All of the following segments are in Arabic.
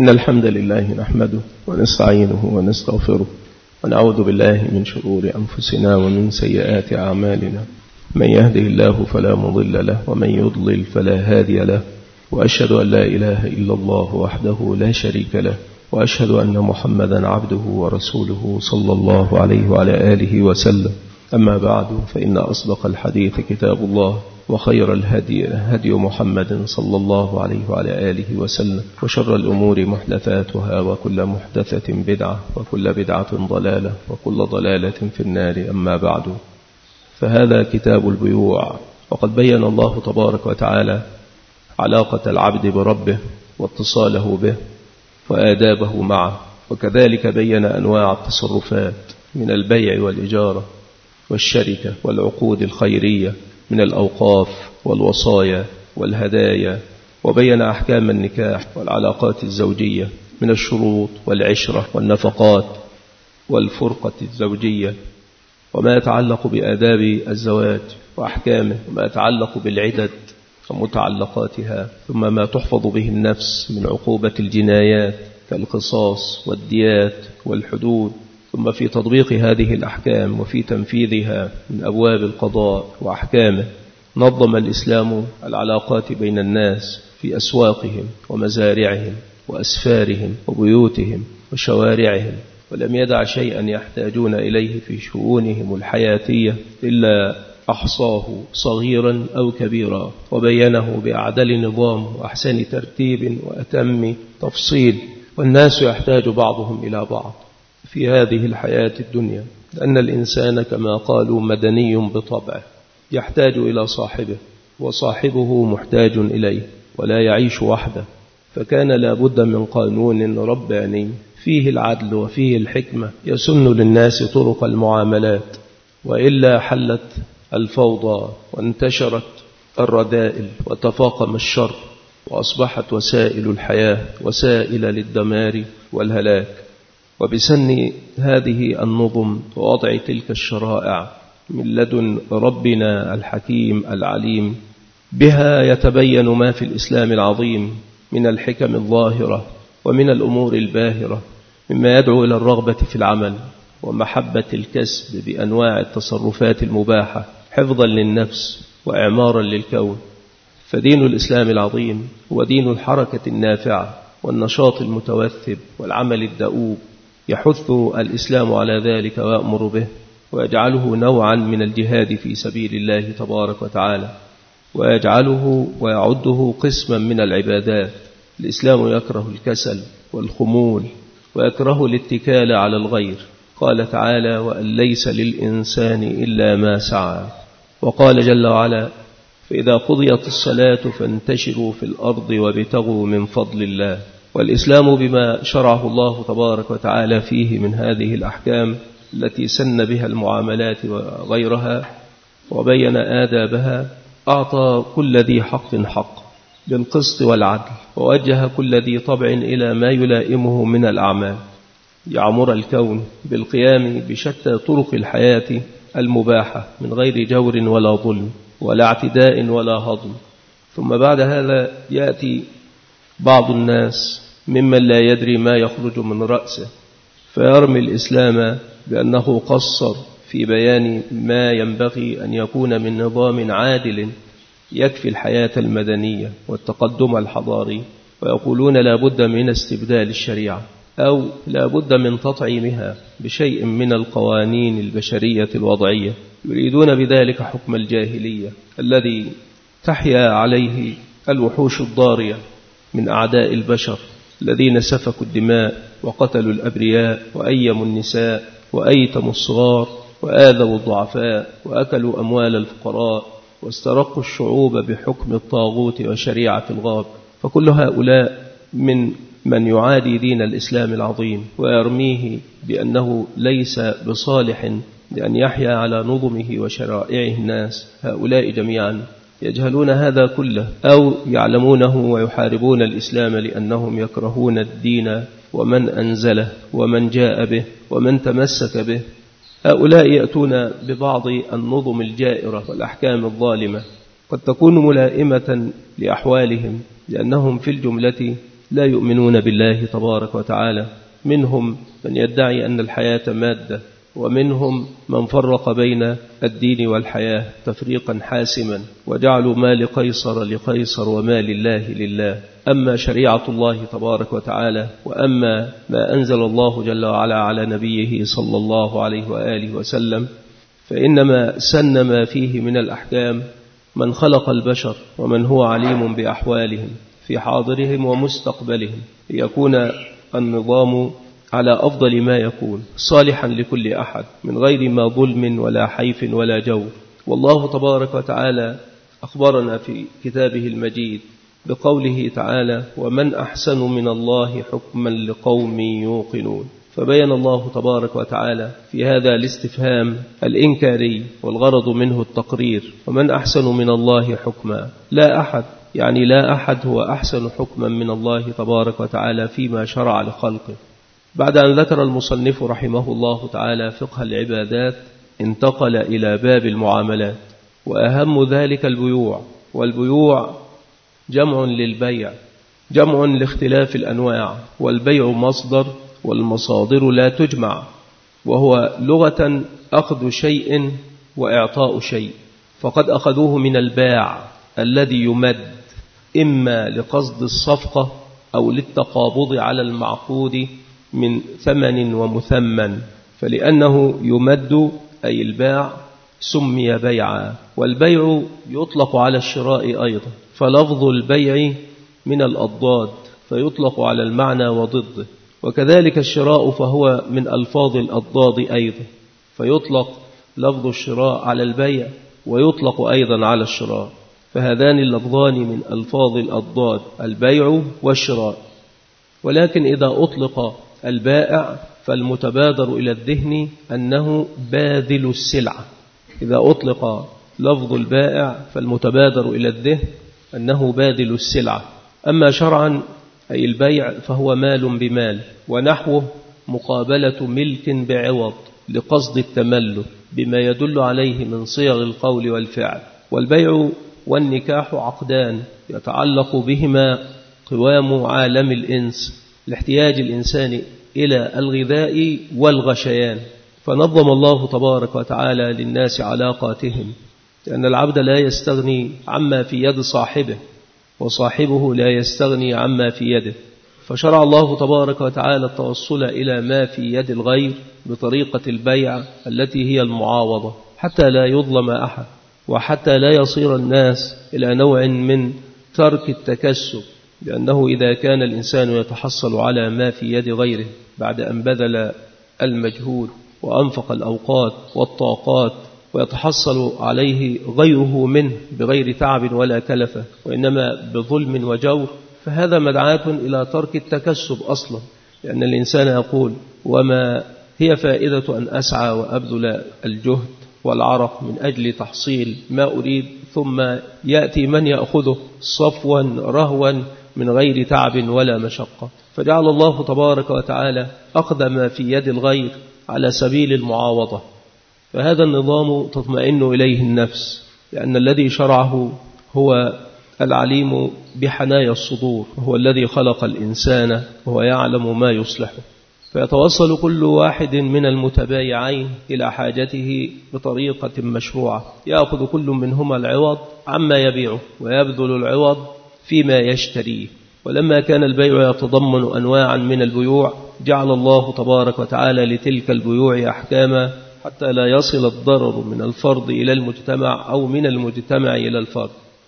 إن الحمد لله نحمده ونستعينه ونستغفره ونعوذ بالله من شرور أنفسنا ومن سيئات أعمالنا. من يهده الله فلا مضل له ومن يضلل فلا هادي له، وأشهد أن لا إله إلا الله وحده لا شريك له، وأشهد أن محمدا عبده ورسوله صلى الله عليه وعلى آله وسلم. أما بعد، فإن أصدق الحديث كتاب الله، وخير الهدي هدي محمد صلى الله عليه وعلى آله وسلم، وشر الأمور محدثاتها، وكل محدثة بدعة، وكل بدعة ضلالة، وكل ضلالة في النار. أما بعد، فهذا كتاب البيوع، وقد بين الله تبارك وتعالى علاقة العبد بربه واتصاله به وآدابه معه، وكذلك بين أنواع التصرفات من البيع والإجارة والشركة والعقود الخيرية، من الأوقاف والوصايا والهدايا، وبين أحكام النكاح والعلاقات الزوجية من الشروط والعشرة والنفقات والفرقة الزوجية، وما يتعلق بآداب الزواج وأحكامه، وما يتعلق بالعدد ومتعلقاتها، ثم ما تحفظ به النفس من عقوبة الجنايات كالقصاص والديات والحدود، ثم في تطبيق هذه الأحكام وفي تنفيذها من أبواب القضاء وأحكامه. نظم الإسلام العلاقات بين الناس في أسواقهم ومزارعهم وأسفارهم وبيوتهم وشوارعهم، ولم يدع شيئا يحتاجون إليه في شؤونهم الحياتية إلا أحصاه صغيرا أو كبيرا، وبينه بأعدل نظام وأحسن ترتيب وأتم تفصيل. والناس يحتاج بعضهم إلى بعض في هذه الحياة الدنيا، لأن الإنسان كما قالوا مدني بطبعه، يحتاج إلى صاحبه، وصاحبه محتاج إليه، ولا يعيش وحده. فكان لابد من قانون رباني فيه العدل وفيه الحكمة يسن للناس طرق المعاملات، وإلا حلت الفوضى وانتشرت الرذائل وتفاقم الشر، وأصبحت وسائل الحياة وسائل للدمار والهلاك. وبسن هذه النظم ووضع تلك الشرائع من لدن ربنا الحكيم العليم، بها يتبين ما في الإسلام العظيم من الحكم الظاهرة ومن الأمور الباهرة، مما يدعو إلى الرغبة في العمل ومحبة الكسب بأنواع التصرفات المباحة، حفظا للنفس وإعمارا للكون. فدين الإسلام العظيم هو دين الحركة النافعة والنشاط المتوثب والعمل الدؤوب، يحث الإسلام على ذلك ويأمر به، ويجعله نوعا من الجهاد في سبيل الله تبارك وتعالى، ويجعله ويعده قسما من العبادات. الإسلام يكره الكسل والخمول، ويكره الاتكال على الغير. قال تعالى: وأن ليس للإنسان إلا ما سعى. وقال جل وعلا: فإذا قضيت الصلاة فانتشروا في الأرض وابتغوا من فضل الله. والإسلام بما شرعه الله تبارك وتعالى فيه من هذه الأحكام التي سن بها المعاملات وغيرها وبين آدابها، أعطى كل ذي حق حق بالقسط والعدل، ووجه كل ذي طبع إلى ما يلائمه من الأعمال، يعمر الكون بالقيام بشتى طرق الحياة المباحة من غير جور ولا ظلم ولا اعتداء ولا هضم. ثم بعد هذا يأتي بعض الناس ممن لا يدري ما يخرج من رأسه، فيرمي الإسلام بأنه قصر في بيان ما ينبغي أن يكون من نظام عادل يكفي الحياة المدنية والتقدم الحضاري، ويقولون لا بد من استبدال الشريعة، أو لا بد من تطعيمها بشيء من القوانين البشرية الوضعية. يريدون بذلك حكم الجاهلية الذي تحيا عليه الوحوش الضارية من أعداء البشر، الذين سفكوا الدماء وقتلوا الأبرياء وأيموا النساء وأيتموا الصغار وآذوا الضعفاء وأكلوا أموال الفقراء واسترقوا الشعوب بحكم الطاغوت وشريعة الغاب. فكل هؤلاء من يعادي دين الإسلام العظيم ويرميه بأنه ليس بصالح لأن يحيا على نظمه وشرائعه الناس. هؤلاء جميعا يجهلون هذا كله، أو يعلمونه ويحاربون الإسلام لأنهم يكرهون الدين ومن أنزله ومن جاء به ومن تمسك به. هؤلاء يأتون ببعض النظم الجائرة والأحكام الظالمة، قد تكون ملائمة لأحوالهم، لأنهم في الجملة لا يؤمنون بالله تبارك وتعالى. منهم من يدعي أن الحياة مادة، ومنهم من فرق بين الدين والحياة تفريقا حاسما، وجعلوا ما لقيصر لقيصر وما لله لله. أما شريعة الله تبارك وتعالى، وأما ما أنزل الله جل وعلا على نبيه صلى الله عليه وآله وسلم، فإنما سن ما فيه من الأحكام من خلق البشر ومن هو عليم بأحوالهم في حاضرهم ومستقبلهم، ليكون النظام على أفضل ما يكون صالحا لكل أحد من غير ما ظلم ولا حيف ولا جور. والله تبارك وتعالى أخبرنا في كتابه المجيد بقوله تعالى: ومن أحسن من الله حكما لقوم يوقنون. فبين الله تبارك وتعالى في هذا الاستفهام الإنكاري، والغرض منه التقرير. ومن أحسن من الله حكما، لا أحد، يعني لا أحد هو أحسن حكما من الله تبارك وتعالى فيما شرع لخلقه. بعد أن ذكر المصنف رحمه الله تعالى فقه العبادات، انتقل إلى باب المعاملات، وأهم ذلك البيوع. والبيوع جمع للبيع، جمع لاختلاف الأنواع، والبيع مصدر، والمصادر لا تجمع، وهو لغة أخذ شيء وإعطاء شيء. فقد أخذوه من الباع الذي يمد، إما لقصد الصفقة أو للتقابض على المعقود من ثمن ومثمن، فلأنه يمد أي الباع سمي بيعا. والبيع يطلق على الشراء أيضا، فلفظ البيع من الأضداد فيطلق على المعنى وضده، وكذلك الشراء فهو من ألفاظ الأضداد أيضا، فيطلق لفظ الشراء على البيع ويطلق أيضا على الشراء. فهذان اللفظان من ألفاظ الأضداد، البيع والشراء. ولكن إذا أطلق البائع فالمتبادر إلى الذهن أنه باذل السلعة. إذا أطلق لفظ البائع فالمتبادر إلى الذهن أنه باذل السلعة. أما شرعا أي البيع فهو مال بمال، ونحوه مقابلة ملك بعوض لقصد التملك بما يدل عليه من صيغ القول والفعل. والبيع والنكاح عقدان يتعلق بهما قوام عالم الإنس لاحتياج الإنسان إلى الغذاء والغشيان، فنظم الله تبارك وتعالى للناس علاقاتهم، لأن العبد لا يستغني عما في يد صاحبه، وصاحبه لا يستغني عما في يده. فشرع الله تبارك وتعالى التوصل إلى ما في يد الغير بطريقة البيع التي هي المعاوضة، حتى لا يظلم أحد، وحتى لا يصير الناس إلى نوع من ترك التكسب، لأنه إذا كان الإنسان يتحصل على ما في يد غيره بعد أن بذل المجهود وأنفق الأوقات والطاقات، ويتحصل عليه غيره منه بغير تعب ولا كلفة، وإنما بظلم وجور، فهذا مدعاة إلى ترك التكسب أصلا. لأن الإنسان يقول: وما هي فائدة أن أسعى وأبذل الجهد والعرق من أجل تحصيل ما أريد، ثم يأتي من يأخذه صفوا رهوا من غير تعب ولا مشقة. فجعل الله تبارك وتعالى أخذ ما في يد الغير على سبيل المعاوضة، فهذا النظام تطمئن إليه النفس، لأن الذي شرعه هو العليم بحنايا الصدور، وهو الذي خلق الإنسان وهو يعلم ما يصلحه. فيتوصل كل واحد من المتبايعين إلى حاجته بطريقة مشروعة، يأخذ كل منهما العوض عما يبيعه ويبذل العوض فيما يشتريه. ولما كان البيع يتضمن أنواعا من البيوع، جعل الله تبارك وتعالى لتلك البيوع أحكاما حتى لا يصل الضرر من الفرد إلى المجتمع أو من المجتمع إلى الفرد.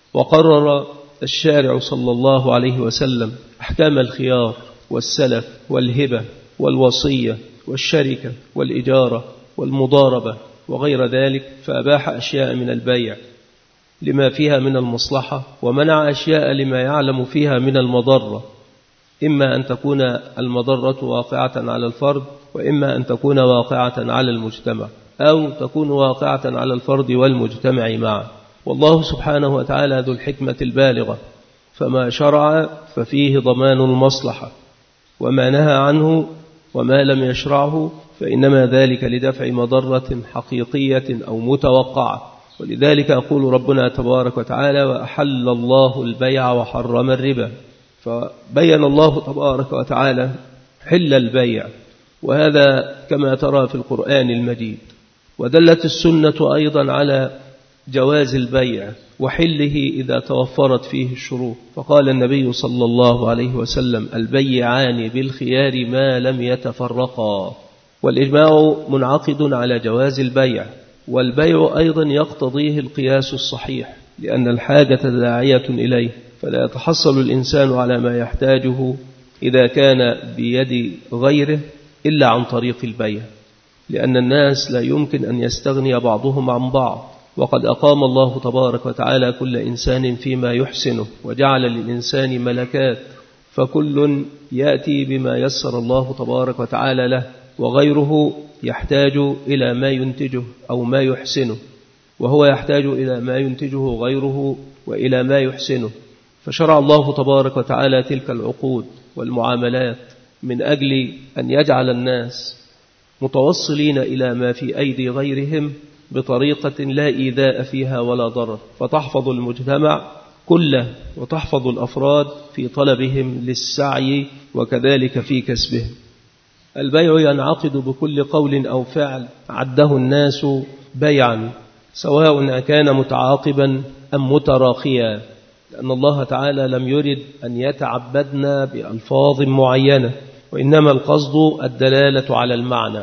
وقرر الشارع صلى الله عليه وسلم أحكام الخيار والسلف والهبة والوصية والشركة والإجارة والمضاربة وغير ذلك، فأباح أشياء من البيع لما فيها من المصلحة، ومنع أشياء لما يعلم فيها من المضرة، إما أن تكون المضرة واقعة على الفرد، وإما أن تكون واقعة على المجتمع، أو تكون واقعة على الفرد والمجتمع معا. والله سبحانه وتعالى ذو الحكمة البالغة، فما شرع ففيه ضمان المصلحة، وما نهى عنه وما لم يشرعه فإنما ذلك لدفع مضرة حقيقية أو متوقعة. ولذلك يقول ربنا تبارك وتعالى: وأحل الله البيع وحرم الربا. فبين الله تبارك وتعالى حل البيع، وهذا كما ترى في القرآن المجيد. ودلت السنة أيضا على جواز البيع وحله إذا توفرت فيه الشروط، فقال النبي صلى الله عليه وسلم: البيعان بالخيار ما لم يتفرقا. والإجماع منعقد على جواز البيع، والبيع أيضا يقتضيه القياس الصحيح لأن الحاجة داعية إليه، فلا يتحصل الإنسان على ما يحتاجه إذا كان بيد غيره إلا عن طريق البيع، لأن الناس لا يمكن أن يستغني بعضهم عن بعض، وقد أقام الله تبارك وتعالى كل إنسان فيما يحسنه، وجعل للإنسان ملكات، فكل يأتي بما يسر الله تبارك وتعالى له، وغيره يحتاج إلى ما ينتجه أو ما يحسنه، وهو يحتاج إلى ما ينتجه غيره وإلى ما يحسنه. فشرع الله تبارك وتعالى تلك العقود والمعاملات من أجل أن يجعل الناس متوصلين إلى ما في أيدي غيرهم بطريقة لا إيذاء فيها ولا ضرر، فتحفظ المجتمع كله وتحفظ الأفراد في طلبهم للسعي وكذلك في كسبهم. البيع ينعقد بكل قول أو فعل عده الناس بيعا، سواء كان متعاقبا أم متراخيا، لأن الله تعالى لم يرد أن يتعبدنا بألفاظ معينة، وإنما القصد الدلالة على المعنى،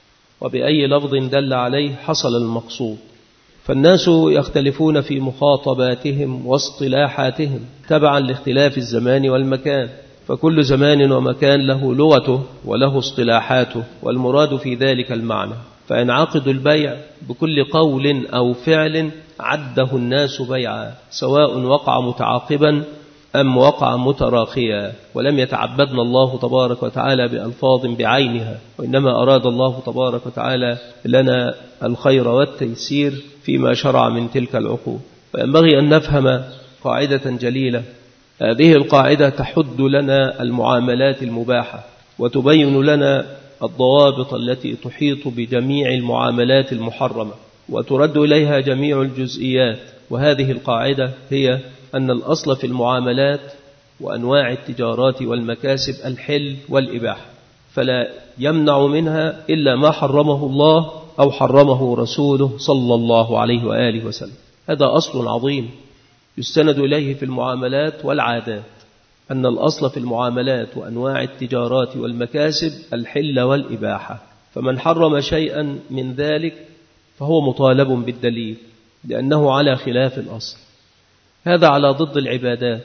وبأي لفظ دل عليه حصل المقصود. فالناس يختلفون في مخاطباتهم واصطلاحاتهم تبعا لاختلاف الزمان والمكان، فكل زمان ومكان له لغته وله اصطلاحاته، والمراد في ذلك المعنى. فينعقد البيع بكل قول أو فعل عده الناس بيعا، سواء وقع متعاقبا أم وقع متراخيا، ولم يتعبدنا الله تبارك وتعالى بألفاظ بعينها، وإنما أراد الله تبارك وتعالى لنا الخير والتيسير فيما شرع من تلك العقود. فينبغي أن نفهم قاعدة جليلة، هذه القاعدة تحد لنا المعاملات المباحة، وتبين لنا الضوابط التي تحيط بجميع المعاملات المحرمة، وترد إليها جميع الجزئيات. وهذه القاعدة هي أن الأصل في المعاملات وأنواع التجارات والمكاسب الحل والإباحة، فلا يمنع منها إلا ما حرمه الله أو حرمه رسوله صلى الله عليه وآله وسلم. هذا أصل عظيم يستند إليه في المعاملات والعادات، أن الأصل في المعاملات وأنواع التجارات والمكاسب الحل والإباحة، فمن حرم شيئا من ذلك فهو مطالب بالدليل لأنه على خلاف الأصل. هذا على ضد العبادات،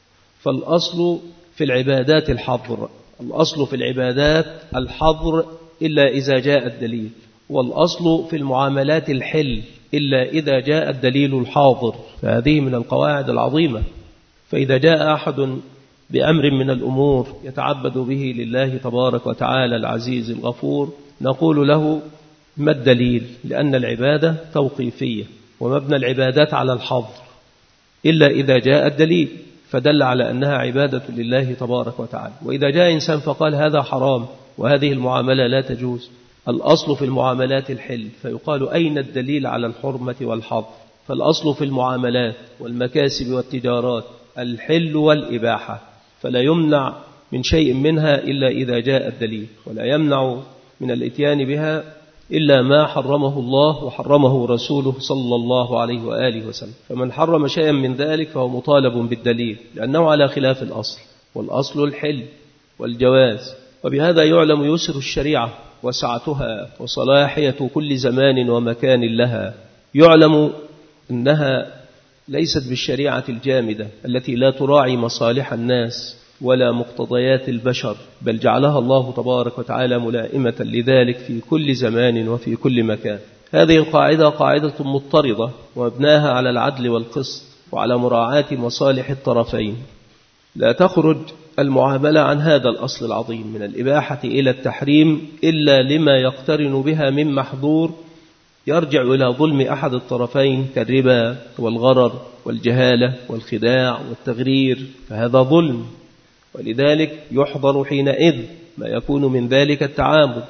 فالأصل في العبادات الحظر، الأصل في العبادات الحظر إلا إذا جاء الدليل، والأصل في المعاملات الحل إلا إذا جاء الدليل الحاضر. فهذه من القواعد العظيمة. فإذا جاء أحد بأمر من الأمور يتعبد به لله تبارك وتعالى العزيز الغفور، نقول له ما الدليل؟ لأن العبادة توقيفية، ومبنى العبادات على الحظر إلا إذا جاء الدليل فدل على أنها عبادة لله تبارك وتعالى. وإذا جاء إنسان فقال هذا حرام وهذه المعاملة لا تجوز، الأصل في المعاملات الحل، فيقال أين الدليل على الحرمة والحظر؟ فالأصل في المعاملات والمكاسب والتجارات الحل والإباحة، فلا يمنع من شيء منها إلا إذا جاء الدليل، ولا يمنع من الإتيان بها إلا ما حرمه الله وحرمه رسوله صلى الله عليه وآله وسلم. فمن حرم شيئا من ذلك فهو مطالب بالدليل لأنه على خلاف الأصل، والأصل الحل والجواز. وبهذا يعلم يسر الشريعة وسعتها وصلاحية كل زمان ومكان لها. يعلم أنها ليست بالشريعة الجامدة التي لا تراعي مصالح الناس ولا مقتضيات البشر، بل جعلها الله تبارك وتعالى ملائمة لذلك في كل زمان وفي كل مكان. هذه القاعدة قاعدة مضطردة، ومبناها على العدل والقسط وعلى مراعاة مصالح الطرفين. لا تخرج المعاملة عن هذا الأصل العظيم من الإباحة إلى التحريم إلا لما يقترن بها من محظور يرجع إلى ظلم أحد الطرفين كالربا والغرر والجهالة والخداع والتغرير، فهذا ظلم، ولذلك يحضر حينئذ ما يكون من ذلك التعامل.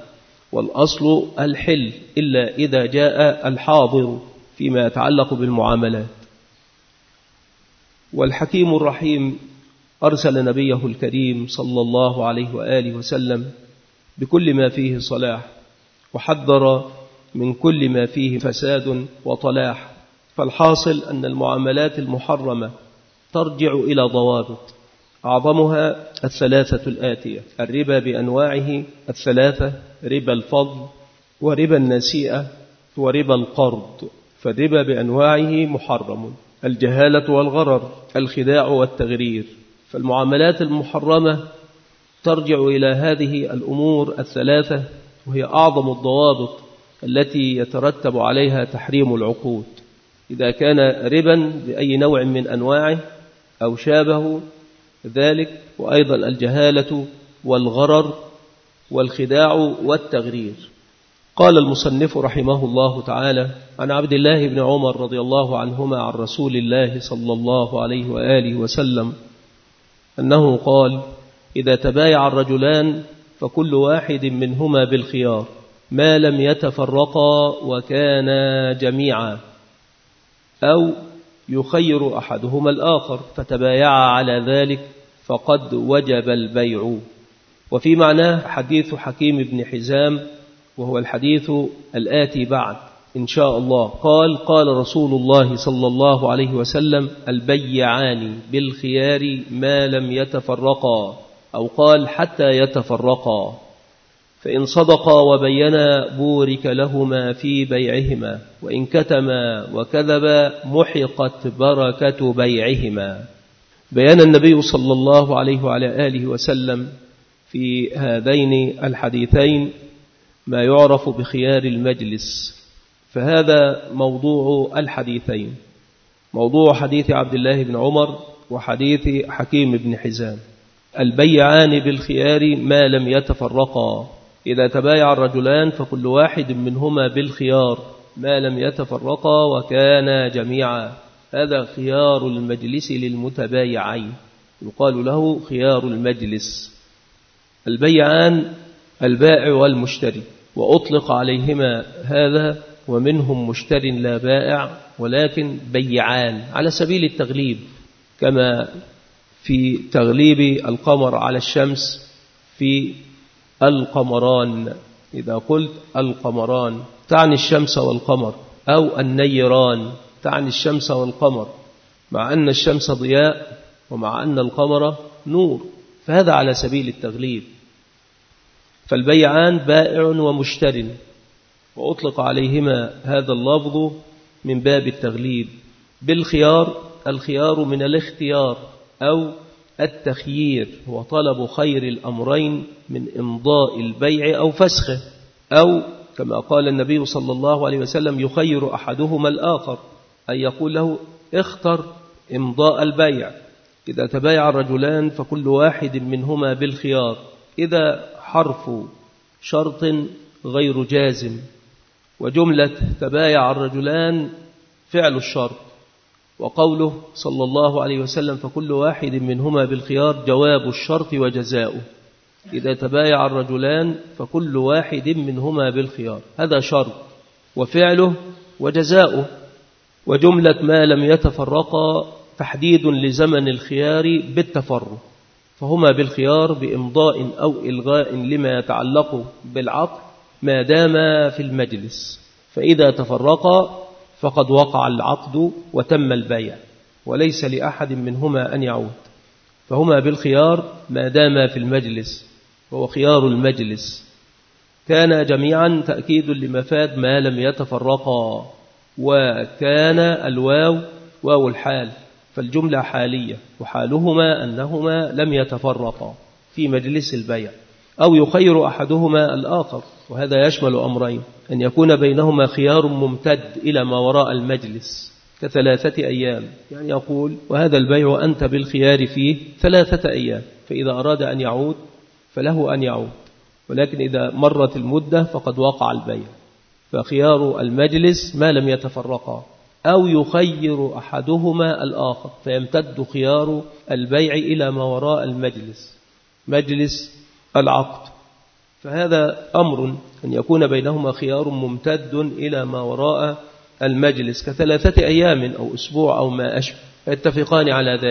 والأصل الحل إلا إذا جاء الحاضر فيما يتعلق بالمعاملات. والحكيم الرحيم أرسل نبيه الكريم صلى الله عليه وآله وسلم بكل ما فيه صلاح، وحذر من كل ما فيه فساد وطلاح. فالحاصل أن المعاملات المحرمة ترجع إلى ضوابط، أعظمها الثلاثة الآتية: الربا بأنواعه الثلاثة، ربا الفضل وربا النسيئة وربا القرض. فالربا بأنواعه محرم: الجهالة والغرر، الخداع والتغرير. فالمعاملات المحرمة ترجع إلى هذه الأمور الثلاثة، وهي أعظم الضوابط التي يترتب عليها تحريم العقود. إذا كان ربا بأي نوع من أنواعه أو شابه ذلك، وأيضا الجهالة والغرر والخداع والتغرير. قال المصنف رحمه الله تعالى: عن عبد الله بن عمر رضي الله عنهما عن رسول الله صلى الله عليه وآله وسلم أنه قال: إذا تبايع الرجلان فكل واحد منهما بالخيار ما لم يتفرقا وكانا جميعا، أو يخير أحدهما الآخر فتبايعا على ذلك فقد وجب البيع. وفي معناه حديث حكيم بن حزام، وهو الحديث الآتي بعد إن شاء الله. قال: قال رسول الله صلى الله عليه وسلم: البيعان بالخيار ما لم يتفرقا، أو قال حتى يتفرقا، فإن صدقا وبينا بورك لهما في بيعهما، وإن كتما وكذبا محقت بركة بيعهما. بيان النبي صلى الله عليه وعلى آله وسلم في هذين الحديثين ما يعرف بخيار المجلس. فهذا موضوع الحديثين، موضوع حديث عبد الله بن عمر وحديث حكيم بن حزام: البيعان بالخيار ما لم يتفرقا. إذا تبايع الرجلان فكل واحد منهما بالخيار ما لم يتفرقا وكانا جميعا. هذا خيار المجلس للمتبايعين، يقال له خيار المجلس. البيعان البائع والمشتري، وأطلق عليهما هذا، ومنهم مشتر لا بائع ولكن بيعان على سبيل التغليب، كما في تغليب القمر على الشمس في القمران. إذا قلت القمران تعني الشمس والقمر، أو النيران تعني الشمس والقمر، مع أن الشمس ضياء ومع أن القمر نور، فهذا على سبيل التغليب. فالبيعان بائع ومشتر، وأطلق عليهما هذا اللفظ من باب التغليب. بالخيار، الخيار من الاختيار أو التخيير، هو طلب خير الأمرين من إمضاء البيع أو فسخه، أو كما قال النبي صلى الله عليه وسلم: يخير أحدهما الآخر، أي يقول له: اختر إمضاء البيع. إذا تبايع الرجلان فكل واحد منهما بالخيار. إذا حرف شرط غير جازم، وجملة تبايع الرجلان فعل الشرط، وقوله صلى الله عليه وسلم: فكل واحد منهما بالخيار جواب الشرط وجزاؤه. إذا تبايع الرجلان فكل واحد منهما بالخيار، هذا شرط وفعله وجزاؤه. وجملة ما لم يتفرقا تحديد لزمن الخيار بالتفرق، فهما بالخيار بإمضاء أو إلغاء لما يتعلق بالعقد ما دام في المجلس، فإذا تفرقا فقد وقع العقد وتم البيع وليس لأحد منهما أن يعود. فهما بالخيار ما دام في المجلس، وهو خيار المجلس. كان جميعا تأكيد لمفاد ما لم يتفرقا، وكان الواو واو الحال، فالجملة حالية، وحالهما أنهما لم يتفرقا في مجلس البيع. أو يخير أحدهما الآخر، وهذا يشمل أمرين: أن يكون بينهما خيار ممتد إلى ما وراء المجلس ك3 أيام، يعني يقول: وهذا البيع أنت بالخيار فيه 3 أيام، فإذا أراد أن يعود فله أن يعود، ولكن إذا مرت المدة فقد وقع البيع. فخيار المجلس ما لم يتفرقا. أو يخير أحدهما الآخر، فيمتد خيار البيع إلى ما وراء المجلس، مجلس العقد. فهذا أمر أن يكون بينهما خيار ممتد إلى ما وراء المجلس ك3 أيام أو أسبوع أو ما أشبه، فيتفقان على ذلك.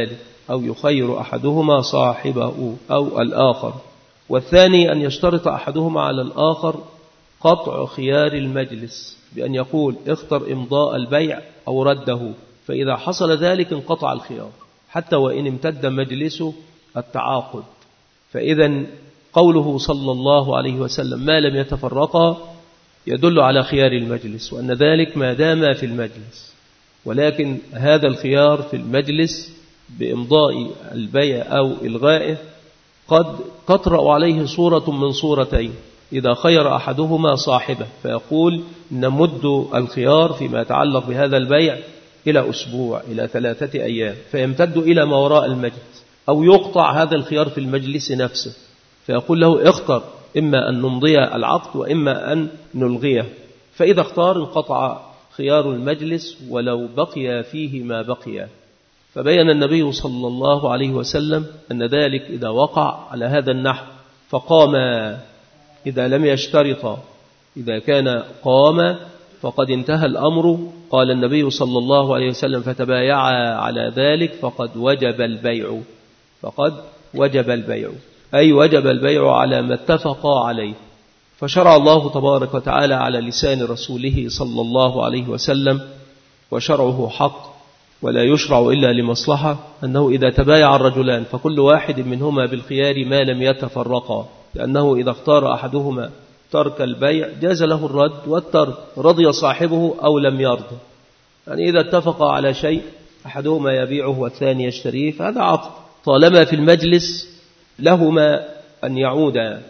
أو يخير أحدهما صاحبه أو الآخر. والثاني أن يشترط أحدهما على الآخر قطع خيار المجلس بأن يقول اختر إمضاء البيع أو رده، فإذا حصل ذلك انقطع الخيار حتى وإن امتد مجلسه التعاقد. فإذا قوله صلى الله عليه وسلم ما لم يتفرقا يدل على خيار المجلس، وأن ذلك ما دام في المجلس. ولكن هذا الخيار في المجلس بإمضاء البيع أو إلغائه قد تطرأ عليه صورة من صورتين: إذا خير أحدهما صاحبه فيقول نمد الخيار فيما يتعلق بهذا البيع إلى أسبوع إلى 3 أيام، فيمتد إلى ما وراء المجلس، أو يقطع هذا الخيار في المجلس نفسه فيقول له اختر إما أن نمضي العقد وإما أن نلغيه، فإذا اختار انقطع خيار المجلس ولو بقي فيه ما بقي. فبين النبي صلى الله عليه وسلم أن ذلك إذا وقع على هذا النحو فقام، إذا لم يشترط، إذا كان قام فقد انتهى الأمر. قال النبي صلى الله عليه وسلم فتبايعا على ذلك فقد وجب البيع، فقد وجب البيع، أي وجب البيع على ما اتفقا عليه. فشرع الله تبارك وتعالى على لسان رسوله صلى الله عليه وسلم، وشرعه حق ولا يشرع إلا لمصلحة، أنه إذا تبايع الرجلان فكل واحد منهما بالخيار ما لم يتفرقا، لأنه إذا اختار أحدهما ترك البيع جاز له الرد والترك، رضي صاحبه أو لم يرضى. يعني إذا اتفق على شيء أحدهما يبيعه والثاني يشتريه فهذا عقد، طالما في المجلس لهما أن يعودا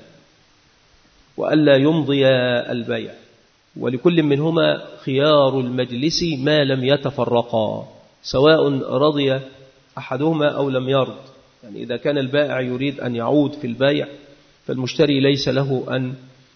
وألا يمضي البيع، ولكل منهما خيار المجلس ما لم يتفرقا، سواء رضي أحدهما أو لم يرض. يعني إذا كان البائع يريد أن يعود في البيع فالمشتري ليس له أن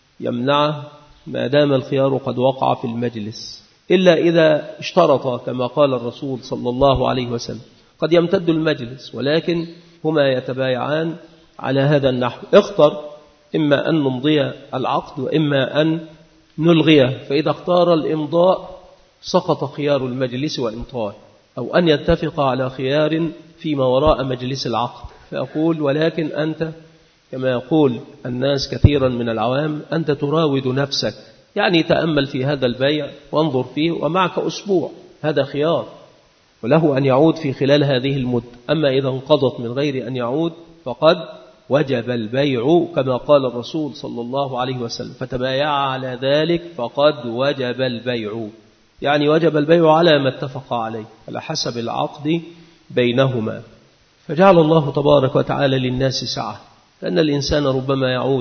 يمنعه ما دام الخيار قد وقع في المجلس، إلا إذا اشترط كما قال الرسول صلى الله عليه وسلم. قد يمتد المجلس ولكن هما يتبايعان على هذا النحو: اختر إما أن نمضي العقد وإما أن نلغيه. فإذا اختار الإمضاء سقط خيار المجلس وإمضاه، أو أن يتفق على خيار فيما وراء مجلس العقد، فأقول ولكن أنت كما يقول الناس كثيرا من العوام أنت تراود نفسك، يعني تأمل في هذا البيع وانظر فيه ومعك أسبوع، هذا خيار وله أن يعود في خلال هذه المدة. أما إذا انقضت من غير أن يعود فقد وجب البيع كما قال الرسول صلى الله عليه وسلم فتبايع على ذلك فقد وجب البيع، يعني وجب البيع على ما اتفق عليه على حسب العقد بينهما. فجعل الله تبارك وتعالى للناس سعة، لأن الإنسان ربما يعود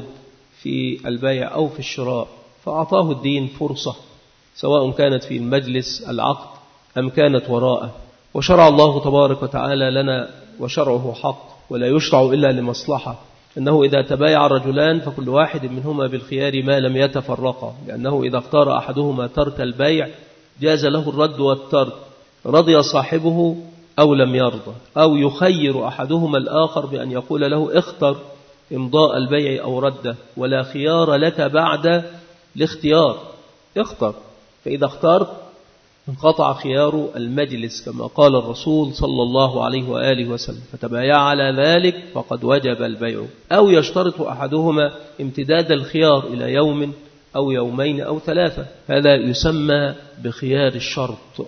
في البيع أو في الشراء، فأعطاه الدين فرصة سواء كانت في المجلس العقد أم كانت وراءه. وشرع الله تبارك وتعالى لنا وشرعه حق ولا يشرع إلا لمصلحة، أنه إذا تبايع الرجلان فكل واحد منهما بالخيار ما لم يتفرقا، لأنه إذا اختار أحدهما ترك البيع جاز له الرد والترك، رضي صاحبه أو لم يرضى، أو يخير أحدهما الآخر بأن يقول له اختر إمضاء البيع أو رده، ولا خيار لك بعد الاختيار، اختر. فإذا اخترت انقطع خيار المجلس كما قال الرسول صلى الله عليه وآله وسلم فتبايع على ذلك فقد وجب البيع. أو يشترط أحدهما امتداد الخيار إلى يوم أو يومين أو 3، هذا يسمى بخيار الشرط،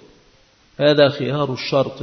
هذا خيار الشرط.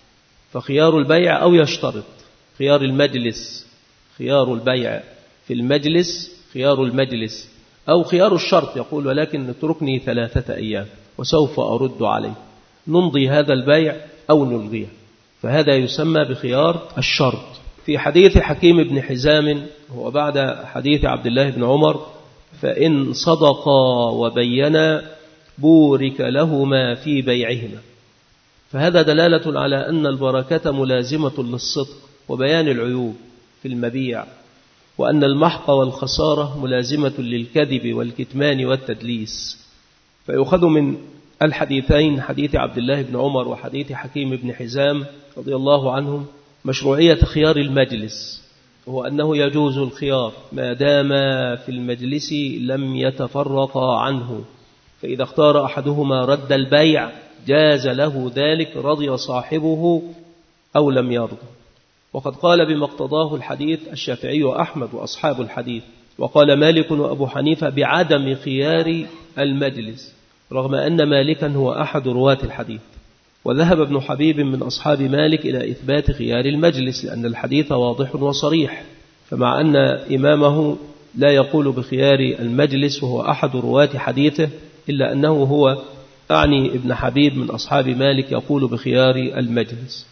فخيار البيع أو يشترط، خيار المجلس خيار البيع في المجلس خيار المجلس، أو خيار الشرط يقول ولكن اتركني 3 أيام وسوف أرد عليه، نمضي هذا البيع أو نلغيه، فهذا يسمى بخيار الشرط. في حديث حكيم بن حزام هو بعد حديث عبد الله بن عمر: فإن صدقا وبينا بورك لهما في بيعهما. فهذا دلالة على أن البركة ملازمة للصدق وبيان العيوب في المبيع، وأن المحق والخسارة ملازمة للكذب والكتمان والتدليس. فيؤخذ من الحديثين، حديث عبد الله بن عمر وحديث حكيم بن حزام رضي الله عنهم، مشروعية خيار المجلس، وهو أنه يجوز الخيار ما دام في المجلس لم يتفرق عنه. فإذا اختار أحدهما رد البيع جاز له ذلك رضي صاحبه أو لم يرضى. وقد قال بما اقتضاه الحديث الشافعي وأحمد وأصحاب الحديث، وقال مالك وأبو حنيفة بعدم خيار المجلس، رغم أن مالكا هو أحد رواة الحديث. وذهب ابن حبيب من أصحاب مالك إلى إثبات خيار المجلس، لأن الحديث واضح وصريح، فمع أن إمامه لا يقول بخيار المجلس وهو أحد رواة حديثه، إلا أنه هو أعني ابن حبيب من أصحاب مالك يقول بخيار المجلس.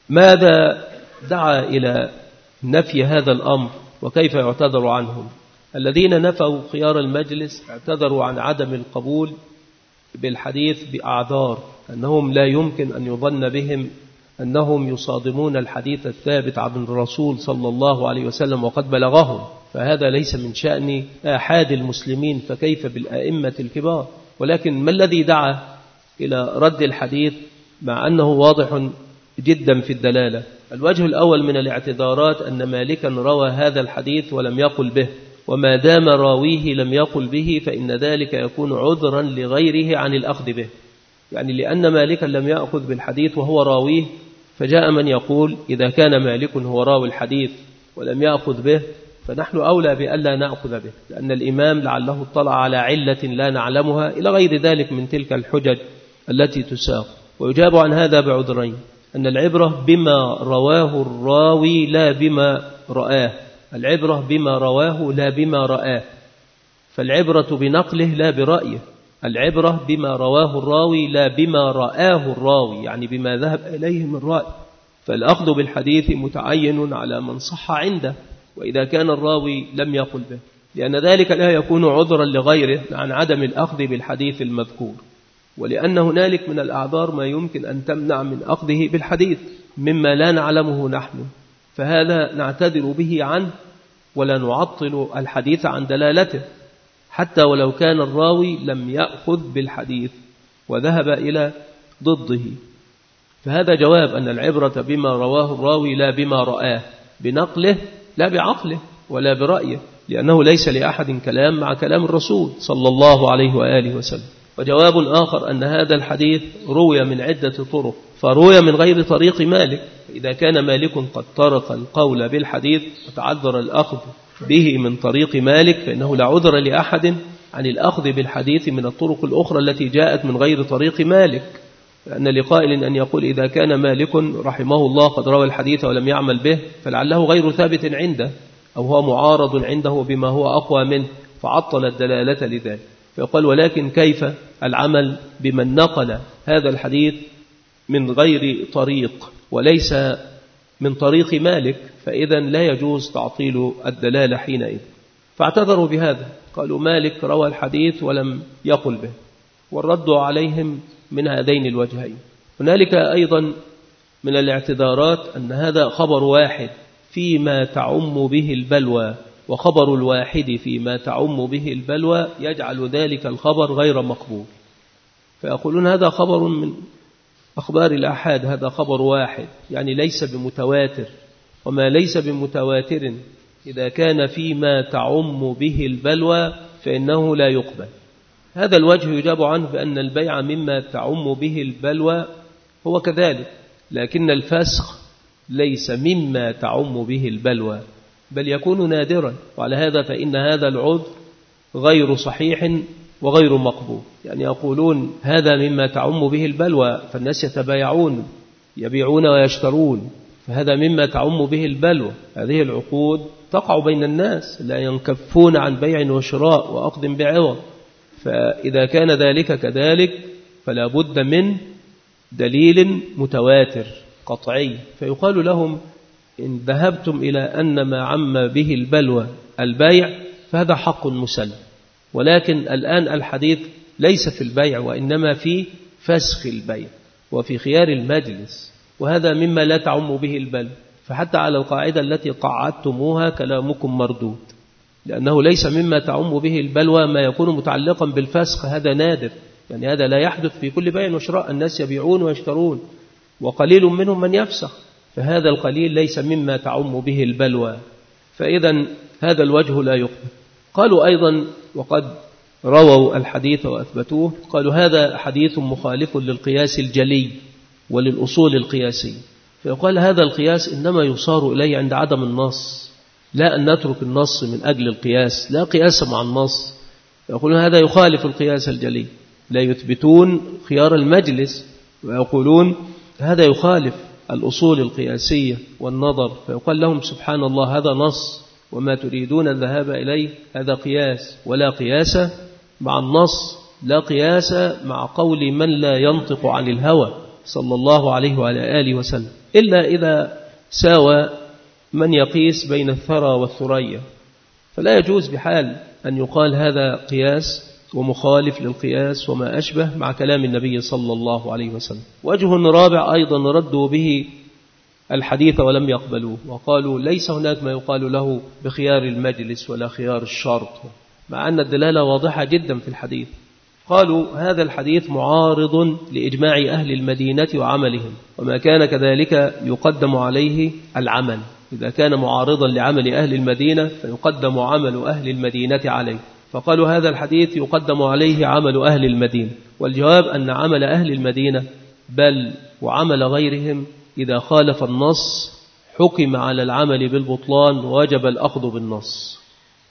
ماذا دعا إلى نفي هذا الأمر وكيف يعتذر عنهم؟ الذين نفوا خيار المجلس اعتذروا عن عدم القبول بالحديث بأعذار، أنهم لا يمكن أن يظن بهم أنهم يصادمون الحديث الثابت عن الرسول صلى الله عليه وسلم وقد بلغهم، فهذا ليس من شأن آحاد المسلمين، فكيف بالأئمة الكبار؟ ولكن ما الذي دعا إلى رد الحديث مع أنه واضح جدا في الدلالة؟ الوجه الأول من الاعتذارات أن مالكا روى هذا الحديث ولم يقل به، وما دام راويه لم يقل به فإن ذلك يكون عذرا لغيره عن الأخذ به، يعني لأن مالكا لم يأخذ بالحديث وهو راويه، فجاء من يقول إذا كان مالك هو راوي الحديث ولم يأخذ به فنحن أولى بألا نأخذ به، لأن الإمام لعله اطلع على علة لا نعلمها إلى غير ذلك من تلك الحجج التي تساق. ويجاب عن هذا بعذرين: أن العبرة بما رواه الراوي لا بما رآه، العبرة بما رواه لا بما رآه، فالعبرة بنقله لا برأيه، العبرة بما رواه الراوي لا بما رآه الراوي، يعني بما ذهب إليه من رأي، فالأخذ بالحديث متعين على من صح عنده، وإذا كان الراوي لم يقل به، لأن ذلك لا يكون عذرا لغيره عن عدم الأخذ بالحديث المذكور، ولأن هنالك من الأعذار ما يمكن أن تمنع من أخذه بالحديث مما لا نعلمه نحن، فهذا نعتذر به عنه ولا نعطل الحديث عن دلالته، حتى ولو كان الراوي لم يأخذ بالحديث وذهب إلى ضده. فهذا جواب أن العبرة بما رواه الراوي لا بما رآه، بنقله لا بعقله ولا برأيه، لأنه ليس لأحد كلام مع كلام الرسول صلى الله عليه وآله وسلم. وجواب آخر أن هذا الحديث روي من عدة طرق، فروي من غير طريق مالك، إذا كان مالك قد طرق القول بالحديث وتعذر الأخذ به من طريق مالك فإنه لا عذر لأحد عن الأخذ بالحديث من الطرق الأخرى التي جاءت من غير طريق مالك، لأن لقائل أن يقول إذا كان مالك رحمه الله قد روى الحديث ولم يعمل به فلعله غير ثابت عنده أو هو معارض عنده بما هو أقوى منه فعطل الدلالة لذلك، فيقال ولكن كيف العمل بمن نقل هذا الحديث من غير طريق وليس من طريق مالك، فإذا لا يجوز تعطيل الدلالة حينئذ. فاعتذروا بهذا، قالوا مالك روى الحديث ولم يقل به، والرد عليهم من هذين الوجهين. هنالك أيضا من الاعتذارات أن هذا خبر واحد فيما تعم به البلوى، وخبر الواحد فيما تعم به البلوى يجعل ذلك الخبر غير مقبول، فيقولون هذا خبر من أخبار الأحاد، هذا خبر واحد يعني ليس بمتواتر، وما ليس بمتواتر إذا كان فيما تعم به البلوى فإنه لا يقبل. هذا الوجه يجاب عنه بأن البيع مما تعم به البلوى هو كذلك، لكن الفسخ ليس مما تعم به البلوى بل يكون نادرا، وعلى هذا فإن هذا العذر غير صحيح وغير مقبول. يعني يقولون هذا مما تعم به البلوى فالناس يتبايعون يبيعون ويشترون، فهذا مما تعم به البلوى، هذه العقود تقع بين الناس لا ينكفون عن بيع وشراء وأخذ بعوض، فإذا كان ذلك كذلك فلا بد من دليل متواتر قطعي، فيقال لهم إن ذهبتم إلى أن ما عم به البلوى البيع فهذا حق مسلم، ولكن الآن الحديث ليس في البيع وإنما في فسخ البيع وفي خيار المجلس، وهذا مما لا تعم به البلوى، فحتى على القاعدة التي قعدتموها كلامكم مردود، لأنه ليس مما تعم به البلوى ما يكون متعلقا بالفسخ، هذا نادر، يعني هذا لا يحدث في كل بيع وشراء، الناس يبيعون ويشترون وقليل منهم من يفسخ، فهذا القليل ليس مما تعم به البلوى، فإذا هذا الوجه لا يقبل. قالوا أيضا وقد رووا الحديث وأثبتوه، قالوا هذا حديث مخالف للقياس الجلي وللأصول القياسية، فيقال هذا القياس إنما يصار إليه عند عدم النص، لا أن نترك النص من أجل القياس، لا قياس مع النص. يقولون هذا يخالف القياس الجلي، لا يثبتون خيار المجلس ويقولون هذا يخالف الأصول القياسية والنظر. فيقال لهم سبحان الله هذا نص وما تريدون الذهاب إليه هذا قياس، ولا قياس مع النص، لا قياس مع قول من لا ينطق عن الهوى صلى الله عليه وعلى آله وسلم، إلا إذا ساوى من يقيس بين الثرى والثريا، فلا يجوز بحال أن يقال هذا قياس ومخالف للقياس وما أشبه مع كلام النبي صلى الله عليه وسلم. وجه رابع أيضا ردوا به الحديث ولم يقبلوه، وقالوا ليس هناك ما يقال له بخيار المجلس ولا خيار الشرط، مع أن الدلالة واضحة جدا في الحديث. قالوا هذا الحديث معارض لإجماع أهل المدينة وعملهم، وما كان كذلك يقدم عليه العمل، إذا كان معارضا لعمل أهل المدينة فيقدم عمل أهل المدينة عليه. فقالوا هذا الحديث يقدم عليه عمل أهل المدينة، والجواب أن عمل أهل المدينة بل وعمل غيرهم إذا خالف النص حكم على العمل بالبطلان ووجب الأخذ بالنص.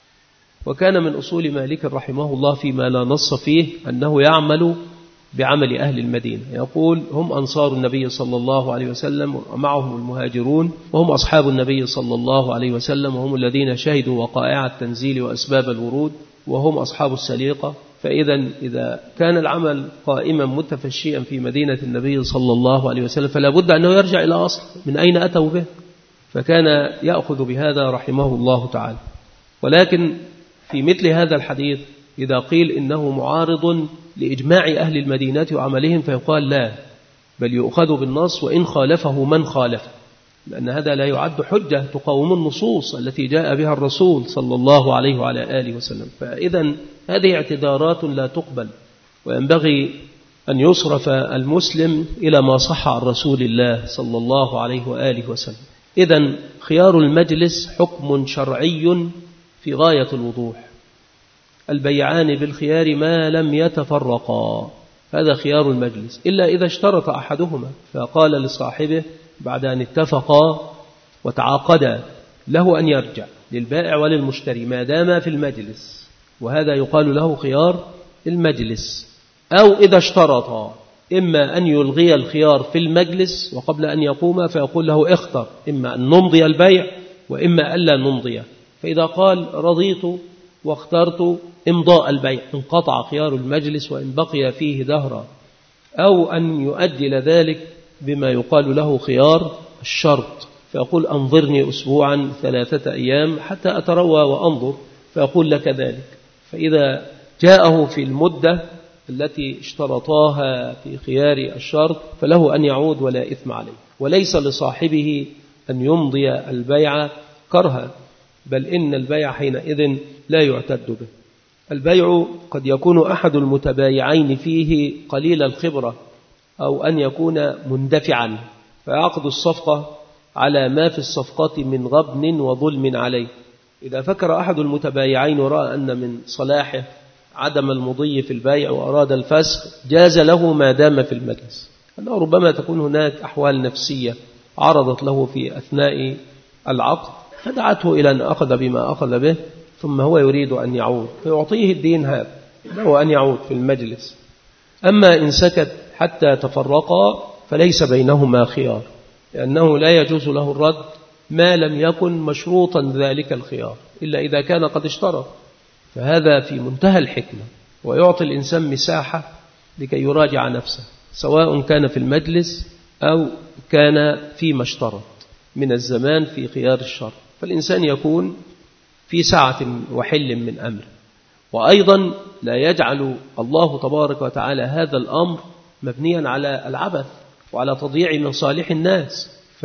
وكان من أصول مالك رحمه الله فيما لا نص فيه أنه يعمل بعمل أهل المدينة، يقول هم أنصار النبي صلى الله عليه وسلم ومعهم المهاجرون وهم أصحاب النبي صلى الله عليه وسلم وهم الذين شهدوا وقائع التنزيل وأسباب الورود وهم أصحاب السليقة. إذا كان العمل قائما متفشيا في مدينة النبي صلى الله عليه وسلم فلا بد أنه يرجع إلى أصل من أين أتوا به، فكان يأخذ بهذا رحمه الله تعالى. ولكن في مثل هذا الحديث إذا قيل إنه معارض لإجماع أهل المدينة وعملهم فيقال لا، بل يؤخذ بالنص وإن خالفه من خالفه، لأن هذا لا يعد حجة تقاوم النصوص التي جاء بها الرسول صلى الله عليه وعلى آله وسلم. فإذا هذه اعتذارات لا تقبل، وينبغي أن يصرف المسلم إلى ما صح عن رسول الله صلى الله عليه وآله وسلم. إذن خيار المجلس حكم شرعي في غاية الوضوح، البيعان بالخيار ما لم يتفرقا، هذا خيار المجلس، إلا إذا اشترط أحدهما فقال لصاحبه بعد أن اتفقا وتعاقدا له أن يرجع للبائع وللمشتري ما دام في المجلس، وهذا يقال له خيار المجلس. أو إذا اشترطا إما أن يلغي الخيار في المجلس وقبل أن يقوم فيقول له اختر، إما أن نمضي البيع وإما ألا نمضيه، فإذا قال رضيت واخترت امضاء البيع انقطع خيار المجلس وإن بقي فيه دهرا، أو أن يؤجل ذلك بما يقال له خيار الشرط، فيقول أنظرني أسبوعا 3 أيام حتى أتروى وأنظر، فيقول لك ذلك. فإذا جاءه في المدة التي اشترطاها في خيار الشرط فله أن يعود ولا إثم عليه، وليس لصاحبه أن يمضي البيع كرها، بل إن البيع حينئذ لا يعتد به. البيع قد يكون أحد المتبايعين فيه قليل الخبرة أو أن يكون مندفعا فيعقد الصفقة على ما في الصفقة من غبن وظلم عليه. إذا فكر أحد المتبايعين ورأى أن من صلاحه عدم المضي في البيع وأراد الفسخ جاز له ما دام في المجلس، أنه ربما تكون هناك أحوال نفسية عرضت له في أثناء العقد فدعته إلى أن أخذ بما أخذ به، ثم هو يريد أن يعود فيعطيه الدين هذا له أن يعود في المجلس. أما إن سكت حتى تفرقا فليس بينهما خيار، لأنه لا يجوز له الرد ما لم يكن مشروطا ذلك الخيار إلا إذا كان قد اشترط، فهذا في منتهى الحكمة ويعطي الإنسان مساحة لكي يراجع نفسه سواء كان في المجلس أو كان فيما اشترط من الزمان في خيار الشر، فالإنسان يكون في سعة وحل من أمره. وأيضا لا يجعل الله تبارك وتعالى هذا الأمر مبنيا على العبث وعلى تضييع مصالح الناس،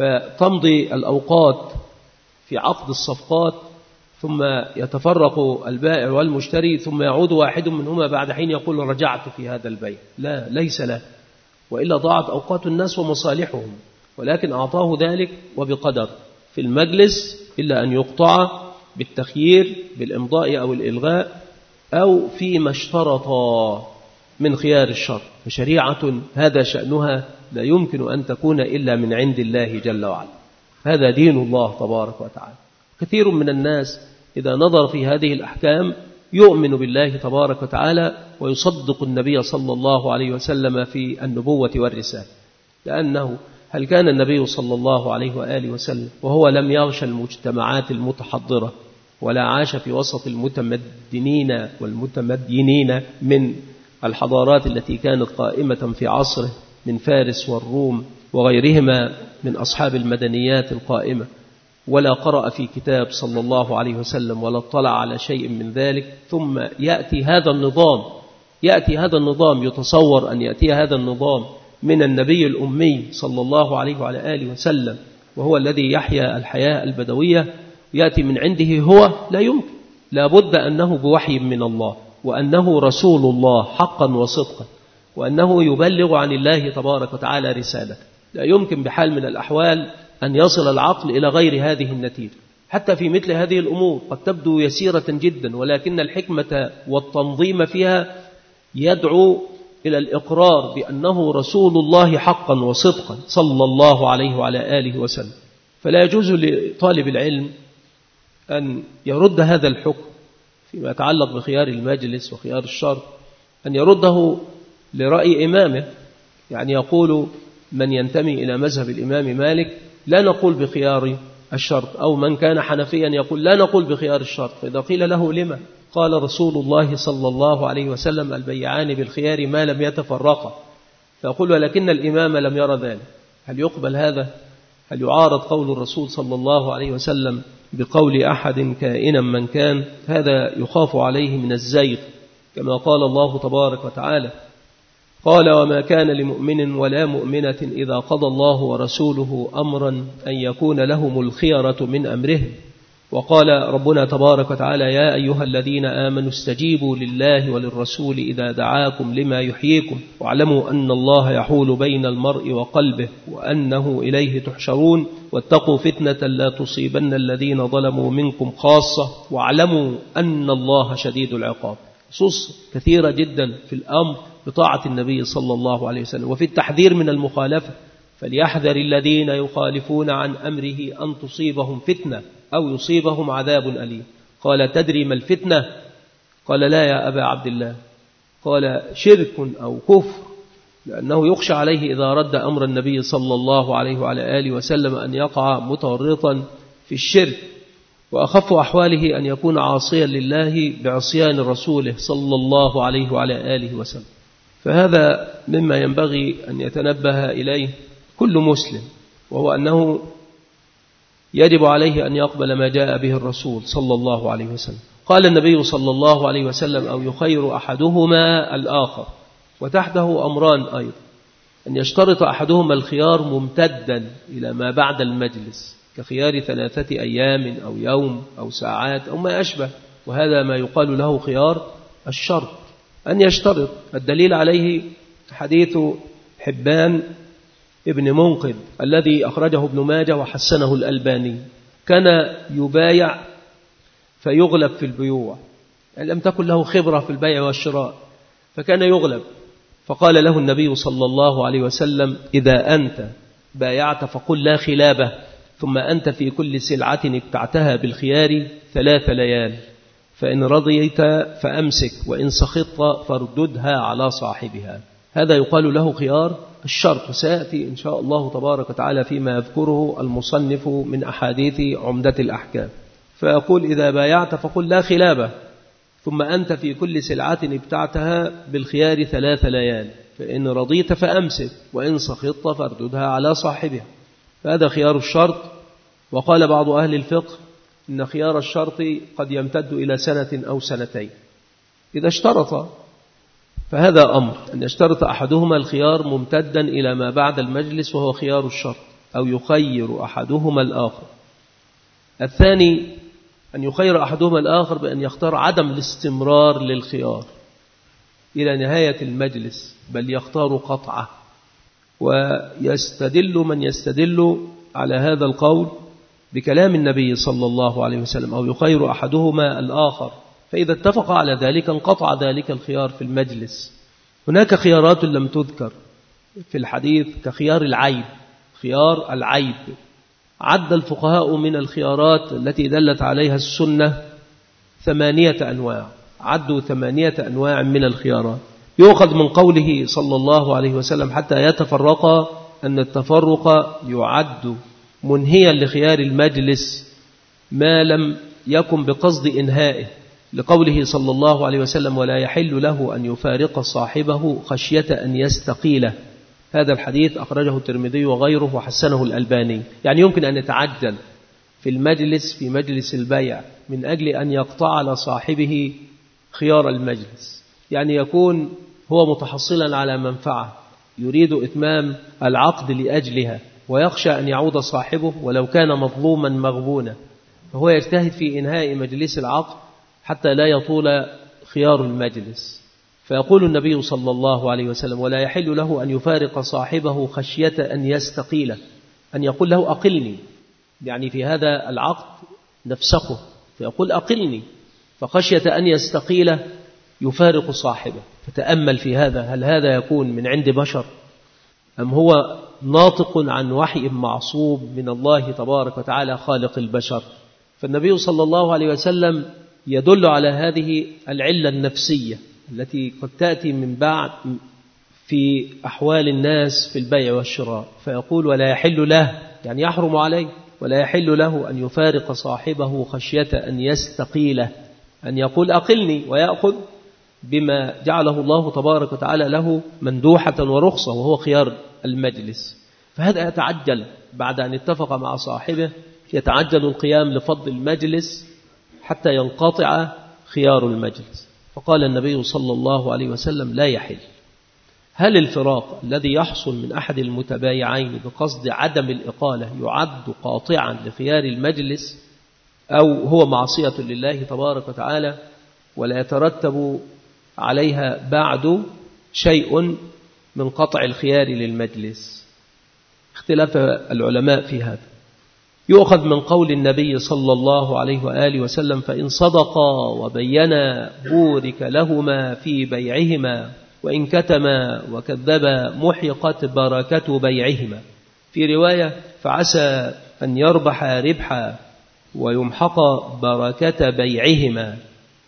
فتمضي الأوقات في عقد الصفقات ثم يتفرق البائع والمشتري ثم يعود واحد منهما بعد حين يقول رجعت في هذا البيع، لا ليس له، وإلا ضاعت أوقات الناس ومصالحهم، ولكن أعطاه ذلك وبقدر في المجلس إلا أن يقطع بالتخيير بالإمضاء أو الإلغاء أو فيما اشترطا، من خيار الشر. فشريعة هذا شأنها لا يمكن أن تكون إلا من عند الله جل وعلا. هذا دين الله تبارك وتعالى. كثير من الناس إذا نظر في هذه الأحكام يؤمن بالله تبارك وتعالى ويصدق النبي صلى الله عليه وسلم في النبوة والرسالة، لأنه هل كان النبي صلى الله عليه وآله وسلم وهو لم يغش المجتمعات المتحضرة ولا عاش في وسط المتمدنين والمتمدينين من الحضارات التي كانت قائمة في عصره من فارس والروم وغيرهما من أصحاب المدنيات القائمة، ولا قرأ في كتاب صلى الله عليه وسلم ولا اطلع على شيء من ذلك، ثم يأتي هذا النظام يتصور أن يأتي هذا النظام من النبي الأمي صلى الله عليه وعلى آله وسلم وهو الذي يحيا الحياة البدوية، يأتي من عنده هو، لا يمكن. لا بد أنه بوحي من الله، وأنه رسول الله حقا وصدقا، وأنه يبلغ عن الله تبارك وتعالى رسالة. لا يمكن بحال من الأحوال أن يصل العقل إلى غير هذه النتيجة. حتى في مثل هذه الأمور قد تبدو يسيرة جدا، ولكن الحكمة والتنظيم فيها يدعو إلى الإقرار بأنه رسول الله حقا وصدقا صلى الله عليه وعلى آله وسلم. فلا يجوز لطالب العلم أن يرد هذا الحكم فيما يتعلق بخيار المجلس وخيار الشرط، أن يرده لرأي إمامه. يعني يقول من ينتمي إلى مذهب الإمام مالك لا نقول بخيار الشرط، أو من كان حنفيا يقول لا نقول بخيار الشرط. فإذا قيل له لما؟ قال رسول الله صلى الله عليه وسلم البيعان بالخيار ما لم يتفرقا. فيقول ولكن الإمام لم يرى ذلك. هل يقبل هذا؟ هل يعارض قول الرسول صلى الله عليه وسلم بقول أحد كائنا من كان؟ هذا يخاف عليه من الزيغ، كما قال الله تبارك وتعالى قال وما كان لمؤمن ولا مؤمنة إذا قضى الله ورسوله أمرا أن يكون لهم الخيرة من أمرهم. وقال ربنا تبارك وتعالى يا أيها الذين آمنوا استجيبوا لله وللرسول إذا دعاكم لما يحييكم واعلموا أن الله يحول بين المرء وقلبه وأنه إليه تحشرون واتقوا فتنة لا تصيبن الذين ظلموا منكم خاصة واعلموا أن الله شديد العقاب. نصوص كثيرة جدا في الأمر بطاعة النبي صلى الله عليه وسلم وفي التحذير من المخالفة. فليحذر الذين يخالفون عن أمره أن تصيبهم فتنة أو يصيبهم عذاب أليم. قال تدري ما الفتنة؟ قال لا يا أبا عبد الله. قال شرك أو كفر، لأنه يخشى عليه إذا رد أمر النبي صلى الله عليه وعلى آله وسلم أن يقع متورطا في الشرك، وأخف أحواله أن يكون عاصيا لله بعصيان رسوله صلى الله عليه وعلى آله وسلم. فهذا مما ينبغي أن يتنبه إليه كل مسلم، وهو أنه يجب عليه أن يقبل ما جاء به الرسول صلى الله عليه وسلم. قال النبي صلى الله عليه وسلم أو يخير أحدهما الآخر، وتحته أمران أيضا: أن يشترط أحدهما الخيار ممتدا إلى ما بعد المجلس كخيار 3 أيام أو يوم أو ساعات أو ما أشبه، وهذا ما يقال له خيار الشرط. أن يشترط. الدليل عليه حديث حبان ابن منقذ الذي أخرجه ابن ماجه وحسنه الألباني. كان يبايع فيغلب في البيوع، يعني لم تكن له خبرة في البيع والشراء، فكان يغلب. فقال له النبي صلى الله عليه وسلم إذا أنت بايعت فقل لا خلابة، ثم أنت في كل سلعة ابتعتها بالخيار 3 ليال، فإن رضيت فأمسك وإن سخطت فارددها على صاحبها. هذا يقال له خيار الشرط، سيأتي إن شاء الله تبارك وتعالى فيما يذكره المصنف من أحاديث عمدة الأحكام. فيقول إذا بايعت فقل لا خلابة، ثم أنت في كل سلعة ابتعتها بالخيار 3 ليال، فإن رضيت فأمسك وإن سخطت فارددها على صاحبها. فهذا خيار الشرط. وقال بعض أهل الفقه إن خيار الشرط قد يمتد إلى 1 أو 2 إذا اشترط. فهذا أمر أن يشترط أحدهما الخيار ممتدا إلى ما بعد المجلس وهو خيار الشرط، أو يخير أحدهما الآخر. الثاني أن يخير أحدهما الآخر بأن يختار عدم الاستمرار للخيار إلى نهاية المجلس، بل يختار قطعة. ويستدل من يستدل على هذا القول بكلام النبي صلى الله عليه وسلم أو يخير أحدهما الآخر، فإذا اتفق على ذلك انقطع ذلك الخيار في المجلس. هناك خيارات لم تذكر في الحديث كخيار العيب. خيار العيب عد الفقهاء من الخيارات التي دلت عليها السنة 8 أنواع. عدوا 8 أنواع من الخيارات. يؤخذ من قوله صلى الله عليه وسلم حتى يتفرقا أن التفرق يعد منهيا لخيار المجلس ما لم يكن بقصد إنهائه، لقوله صلى الله عليه وسلم ولا يحل له أن يفارق صاحبه خشية أن يستقيله. هذا الحديث أخرجه الترمذي وغيره وحسنه الألباني. يعني يمكن أن يتعجل في المجلس، في مجلس البيع، من أجل أن يقطع على صاحبه خيار المجلس. يعني يكون هو متحصلا على منفعة يريد إتمام العقد لأجلها، ويخشى أن يعود صاحبه ولو كان مظلوما مغبونا، فهو يجتهد في إنهاء مجلس العقد حتى لا يطول خيار المجلس. فيقول النبي صلى الله عليه وسلم ولا يحل له أن يفارق صاحبه خشية أن يستقيله، أن يقول له أقلني، يعني في هذا العقد نفسخه فيقول أقلني، فخشية أن يستقيله يفارق صاحبه. فتأمل في هذا، هل هذا يكون من عند بشر أم هو ناطق عن وحي معصوب من الله تبارك وتعالى خالق البشر؟ فالنبي صلى الله عليه وسلم يدل على هذه العلة النفسية التي قد تأتي من بعد في أحوال الناس في البيع والشراء، فيقول ولا يحل له، يعني يحرم عليه، ولا يحل له أن يفارق صاحبه خشية أن يستقيله، أن يقول أقلني ويأخذ بما جعله الله تبارك وتعالى له مندوحة ورخصة وهو خيار المجلس. فهذا يتعجل بعد أن اتفق مع صاحبه، يتعجل القيام لفض المجلس حتى ينقطع خيار المجلس. فقال النبي صلى الله عليه وسلم لا يحل. هل الفراق الذي يحصل من أحد المتبايعين بقصد عدم الإقالة يعد قاطعا لخيار المجلس، أو هو معصية لله تبارك وتعالى ولا يترتب عليها بعد شيء من قطع الخيار للمجلس؟ اختلاف العلماء في هذا. يؤخذ من قول النبي صلى الله عليه وآله وسلم فإن صدقا وبينا بورك لهما في بيعهما وإن كتما وكذبا محقت بركة بيعهما. في رواية فعسى أن يربح ربحا ويمحق بركة بيعهما،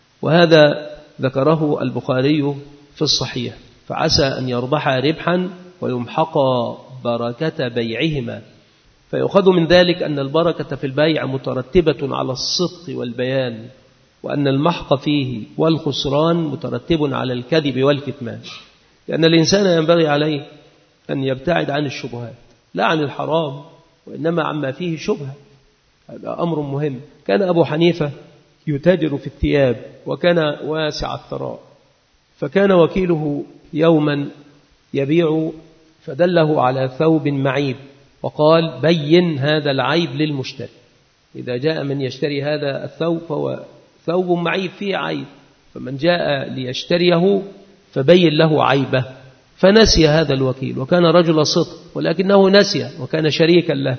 وهذا ذكره البخاري في الصحيح، فعسى أن يربح ربحا ويمحق بركة بيعهما. فيؤخذ من ذلك أن البركة في البيع مترتبة على الصدق والبيان، وأن المحق فيه والخسران مترتب على الكذب والكتمان، لأن الإنسان ينبغي عليه أن يبتعد عن الشبهات، لا عن الحرام وإنما عما فيه شبهة. هذا أمر مهم. كان أبو حنيفة يتاجر في الثياب وكان واسع الثراء، فكان وكيله يوما يبيع فدله على ثوب معيب وقال بين هذا العيب للمشتري، إذا جاء من يشتري هذا الثوب فهو ثوب معيب فيه عيب، فمن جاء ليشتريه فبين له عيبه. فنسي هذا الوكيل، وكان رجل صدق ولكنه نسي وكان شريكا له،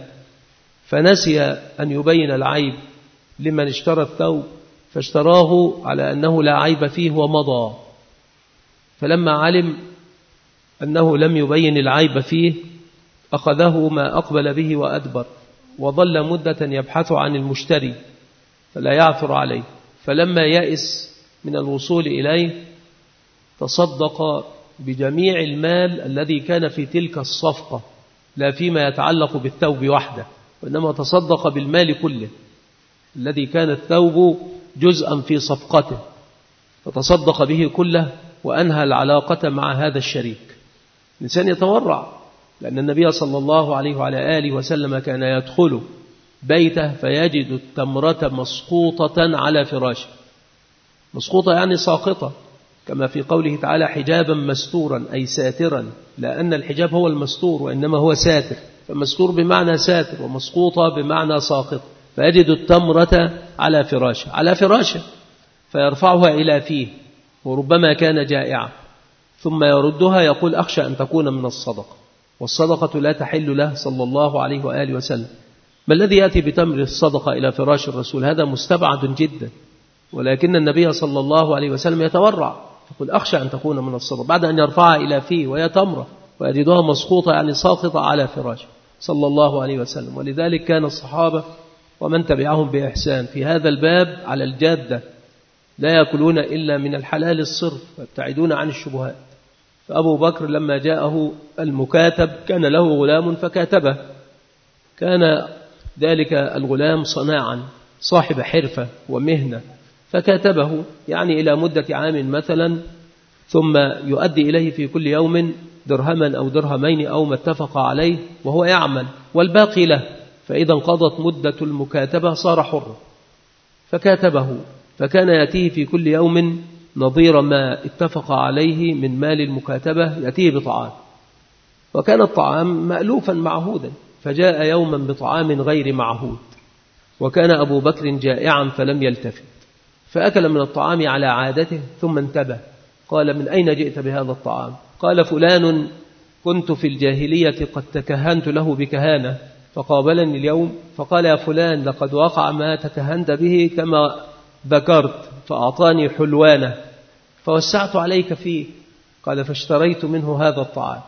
فنسي أن يبين العيب لمن اشترى الثوب، فاشتراه على أنه لا عيب فيه ومضى. فلما علم أنه لم يبين العيب فيه أخذه ما أقبل به وأدبر، وظل مدة يبحث عن المشتري فلا يعثر عليه. فلما يأس من الوصول إليه تصدق بجميع المال الذي كان في تلك الصفقة، لا فيما يتعلق بالثوب وحده، وإنما تصدق بالمال كله الذي كان الثوب جزءا في صفقته، فتصدق به كله وأنهى العلاقة مع هذا الشريك. الإنسان يتورع، لأن النبي صلى الله عليه وعلى آله وسلم كان يدخل بيته فيجد التمرة مسقوطة على فراشه. مسقوطة يعني ساقطة، كما في قوله تعالى حجابا مستورا أي ساترا، لأن الحجاب هو المستور وإنما هو ساتر، فمستور بمعنى ساتر ومسقوطة بمعنى ساقط. فيجد التمرة على فراشه فيرفعها إلى فيه، وربما كان جائعا، ثم يردها يقول أخشى أن تكون من الصدقة، والصدقة لا تحل له صلى الله عليه وآله وسلم. ما الذي يأتي بتمر الصدقة إلى فراش الرسول؟ هذا مستبعد جدا، ولكن النبي صلى الله عليه وسلم يتورع، يقول أخشى أن تكون من الصدقة، بعد أن يرفعها إلى فيه وهي تمرة ويجدها مسقوطة يعني ساقطة على فراشه صلى الله عليه وسلم. ولذلك كان الصحابة ومن تبعهم بإحسان في هذا الباب على الجادة، لا يأكلون إلا من الحلال الصرف ويبتعدون عن الشبهات. فأبو بكر لما جاءه المكاتب كان له غلام فكاتبه، كان ذلك الغلام صناعا صاحب حرفة ومهنة، فكاتبه يعني إلى مدة عام مثلا، ثم يؤدي إليه في كل يوم درهما أو درهمين أو ما اتفق عليه وهو يعمل، والباقي له. فإذا انقضت مدة المكاتبة صار حرا، فكاتبه، فكان يأتيه في كل يوم نظير ما اتفق عليه من مال المكاتبة، يأتيه بطعام، وكان الطعام مألوفا معهودا. فجاء يوما بطعام غير معهود، وكان أبو بكر جائعا فلم يلتفت، فأكل من الطعام على عادته ثم انتبه، قال: من أين جئت بهذا الطعام؟ قال: فلان كنت في الجاهلية قد تكهنت له بكهانة فقابلني اليوم فقال: يا فلان لقد وقع ما تكهنت به كما ذكرت، فأعطاني حلوانة فوسعت عليك فيه. قال: فاشتريت منه هذا الطعام.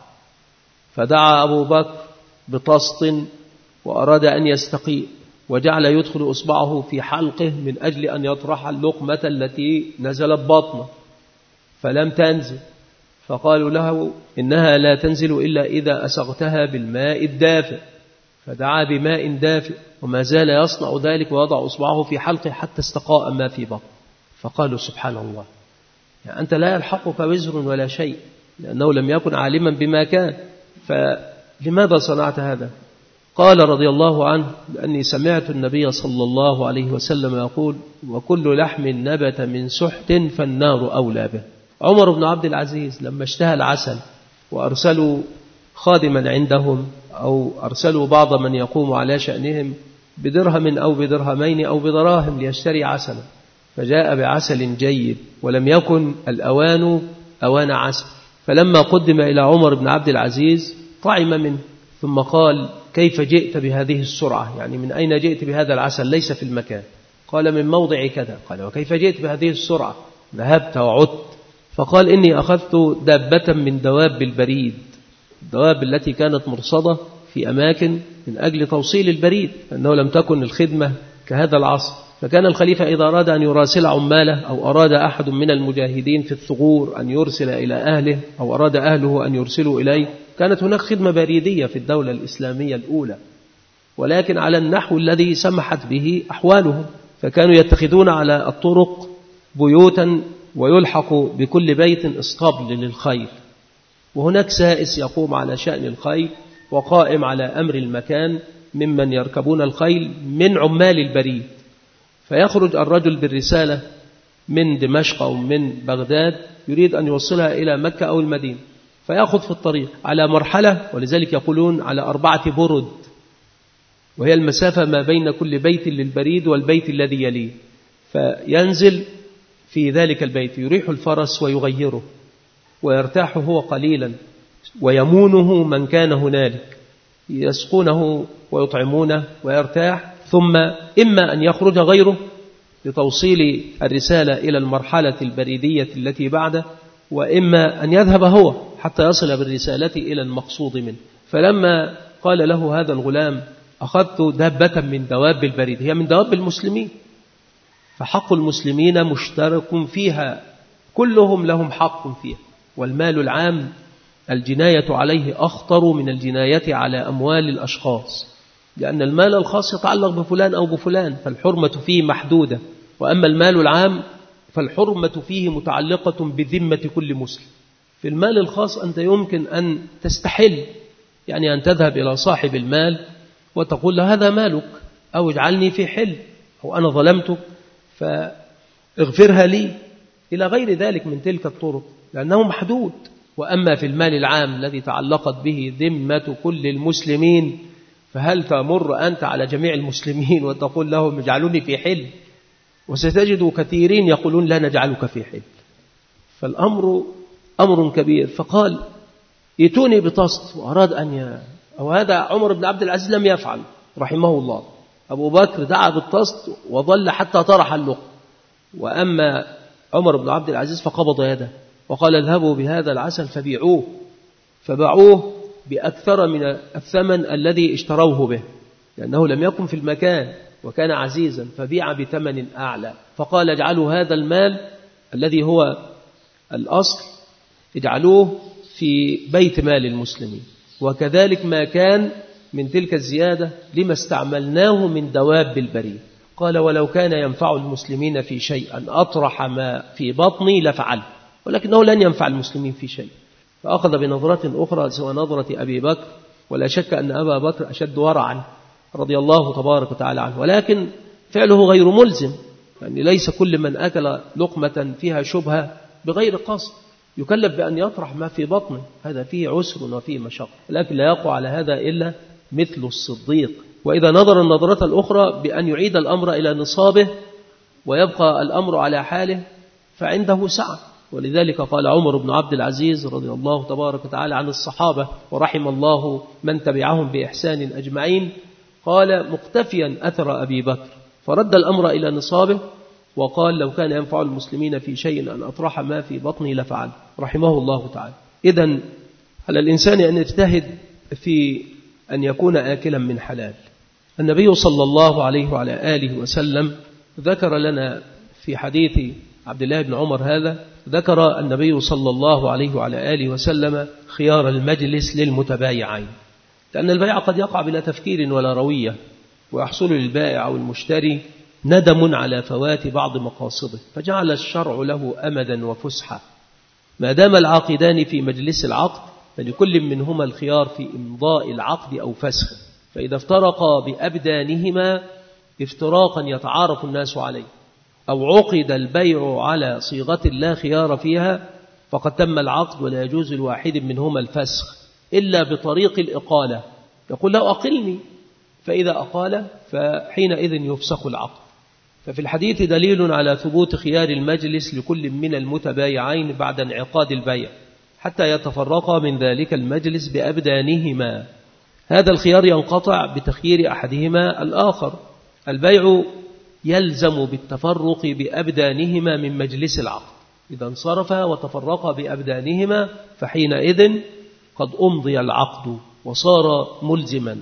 فدعا أبو بكر بطست وأراد أن يستقيء، وجعل يدخل إصبعه في حلقه من أجل أن يطرح اللقمة التي نزلت بطنه، فلم تنزل. فقالوا له: إنها لا تنزل إلا إذا أسغتها بالماء الدافئ. فدعا بماء دافئ وما زال يصنع ذلك ويضع إصبعه في حلقه حتى استقاء ما في بطنه. فقالوا: سبحان الله، يعني أنت لا يلحقك وزر ولا شيء، لأنه لم يكن عالما بما كان، فلماذا صنعت هذا؟ قال رضي الله عنه: لأني سمعت النبي صلى الله عليه وسلم يقول: وكل لحم نبت من سحت فالنار أولى به. عمر بن عبد العزيز لما اشتهى العسل وأرسلوا خادما عندهم أو أرسلوا بعض من يقوم على شأنهم بدرهم أو بدرهمين أو بدراهم ليشتري عسلا، فجاء بعسل جيد ولم يكن الأوان أوان عسل، فلما قدم إلى عمر بن عبد العزيز طعم منه، ثم قال: كيف جئت بهذه السرعة؟ يعني من أين جئت بهذا العسل؟ ليس في المكان. قال: من موضع كذا. قال: وكيف جئت بهذه السرعة؟ ذهبت وعدت. فقال: إني أخذت دابة من دواب البريد، الدواب التي كانت مرصدة في أماكن من أجل توصيل البريد، لأنه لم تكن الخدمة كهذا العصر. فكان الخليفة إذا أراد أن يراسل عماله أو أراد أحد من المجاهدين في الثغور أن يرسل إلى أهله أو أراد أهله أن يرسلوا إليه، كانت هناك خدمة بريدية في الدولة الإسلامية الأولى، ولكن على النحو الذي سمحت به أحوالهم، فكانوا يتخذون على الطرق بيوتا ويلحق بكل بيت اسطبل للخيل، وهناك سائس يقوم على شأن الخيل وقائم على أمر المكان ممن يركبون الخيل من عمال البريد. فيخرج الرجل بالرسالة من دمشق أو من بغداد يريد أن يوصلها إلى مكة أو المدينة، فيأخذ في الطريق على مرحلة، ولذلك يقولون على 4 برد، وهي المسافة ما بين كل بيت للبريد والبيت الذي يليه. فينزل في ذلك البيت يريح الفرس ويغيره ويرتاح هو قليلا، ويمونه من كان هنالك، يسقونه ويطعمونه ويرتاح، ثم إما أن يخرج غيره لتوصيل الرسالة إلى المرحلة البريدية التي بعده، وإما أن يذهب هو حتى يصل بالرسالة إلى المقصود منه. فلما قال له هذا الغلام: أخذت دابة من دواب البريد، هي من دواب المسلمين، فحق المسلمين مشترك فيها، كلهم لهم حق فيها، والمال العام الجناية عليه أخطر من الجناية على أموال الأشخاص، لأن المال الخاص يتعلق بفلان أو بفلان فالحرمة فيه محدودة، وأما المال العام فالحرمة فيه متعلقة بذمة كل مسلم. في المال الخاص أنت يمكن أن تستحل، يعني أن تذهب إلى صاحب المال وتقول له: هذا مالك، أو اجعلني في حل، أو أنا ظلمتك فاغفرها لي، إلى غير ذلك من تلك الطرق، لأنه محدود. وأما في المال العام الذي تعلقت به ذمة كل المسلمين، فهل تمر أنت على جميع المسلمين وتقول لهم: اجعلوني في حل؟ وستجد كثيرين يقولون: لا نجعلك في حل. فالأمر أمر كبير. فقال: ائتوني بطست، وأراد أن أو هذا عمر بن عبد العزيز لم يفعل رحمه الله. أبو بكر دعا بالطست وظل حتى طرح اللقمة، وأما عمر بن عبد العزيز فقبض يده وقال اذهبوا بهذا العسل فبيعوه، فباعوه بأكثر من الثمن الذي اشتروه به، لأنه لم يكن في المكان وكان عزيزا، فبيع بثمن أعلى. فقال اجعلوا هذا المال الذي هو الأصل اجعلوه في بيت مال المسلمين، وكذلك ما كان من تلك الزيادة لما استعملناه من دواب البرية. قال ولو كان ينفع المسلمين في شيء أن أطرح ما في بطني لفعل، ولكنه لن ينفع المسلمين في شيء. فأخذ بنظرة أخرى سوى نظرة أبي بكر، ولا شك أن أبا بكر أشد ورعا رضي الله تبارك وتعالى عنه، ولكن فعله غير ملزم، يعني ليس كل من أكل لقمة فيها شبهة بغير قصد يكلف بأن يطرح ما في بطنه، هذا فيه عسر وفيه مشقة، لكن لا يقع على هذا إلا مثل الصديق. وإذا نظر النظرة الأخرى بأن يعيد الأمر إلى نصابه ويبقى الأمر على حاله فعنده سعة. ولذلك قال عمر بن عبد العزيز رضي الله تبارك وتعالى عن الصحابة ورحم الله من تبعهم بإحسان أجمعين، قال مقتفيا أثر أبي بكر، فرد الأمر إلى نصابه وقال لو كان ينفع المسلمين في شيء أن أطرح ما في بطني لفعل، رحمه الله تعالى. إذن على الإنسان أن يجتهد في أن يكون آكلا من حلال. النبي صلى الله عليه وعلى آله وسلم ذكر لنا في حديث عبد الله بن عمر هذا، ذكر النبي صلى الله عليه وعلى آله وسلم خيار المجلس للمتبايعين، لأن البيع قد يقع بلا تفكير ولا روية، ويحصل للبائع أو المشتري ندم على فوات بعض مقاصده، فجعل الشرع له أمدا وفسحة. ما دام العاقدان في مجلس العقد فلكل منهما الخيار في إمضاء العقد أو فسخه، فإذا افترقا بأبدانهما افتراقا يتعارف الناس عليه، أو عقد البيع على صيغة لا خيار فيها، فقد تم العقد ولا يجوز لواحد منهما الفسخ إلا بطريق الإقالة، يقول له أقلني، فإذا أقال فحينئذ يفسخ العقد. ففي الحديث دليل على ثبوت خيار المجلس لكل من المتبايعين بعد انعقاد البيع حتى يتفرقا من ذلك المجلس بأبدانهما. هذا الخيار ينقطع بتخيير أحدهما الآخر. البيع يلزم بالتفرق بأبدانهما من مجلس العقد، إذا انصرفا وتفرقا بأبدانهما فحينئذ قد أمضي العقد وصار ملزما.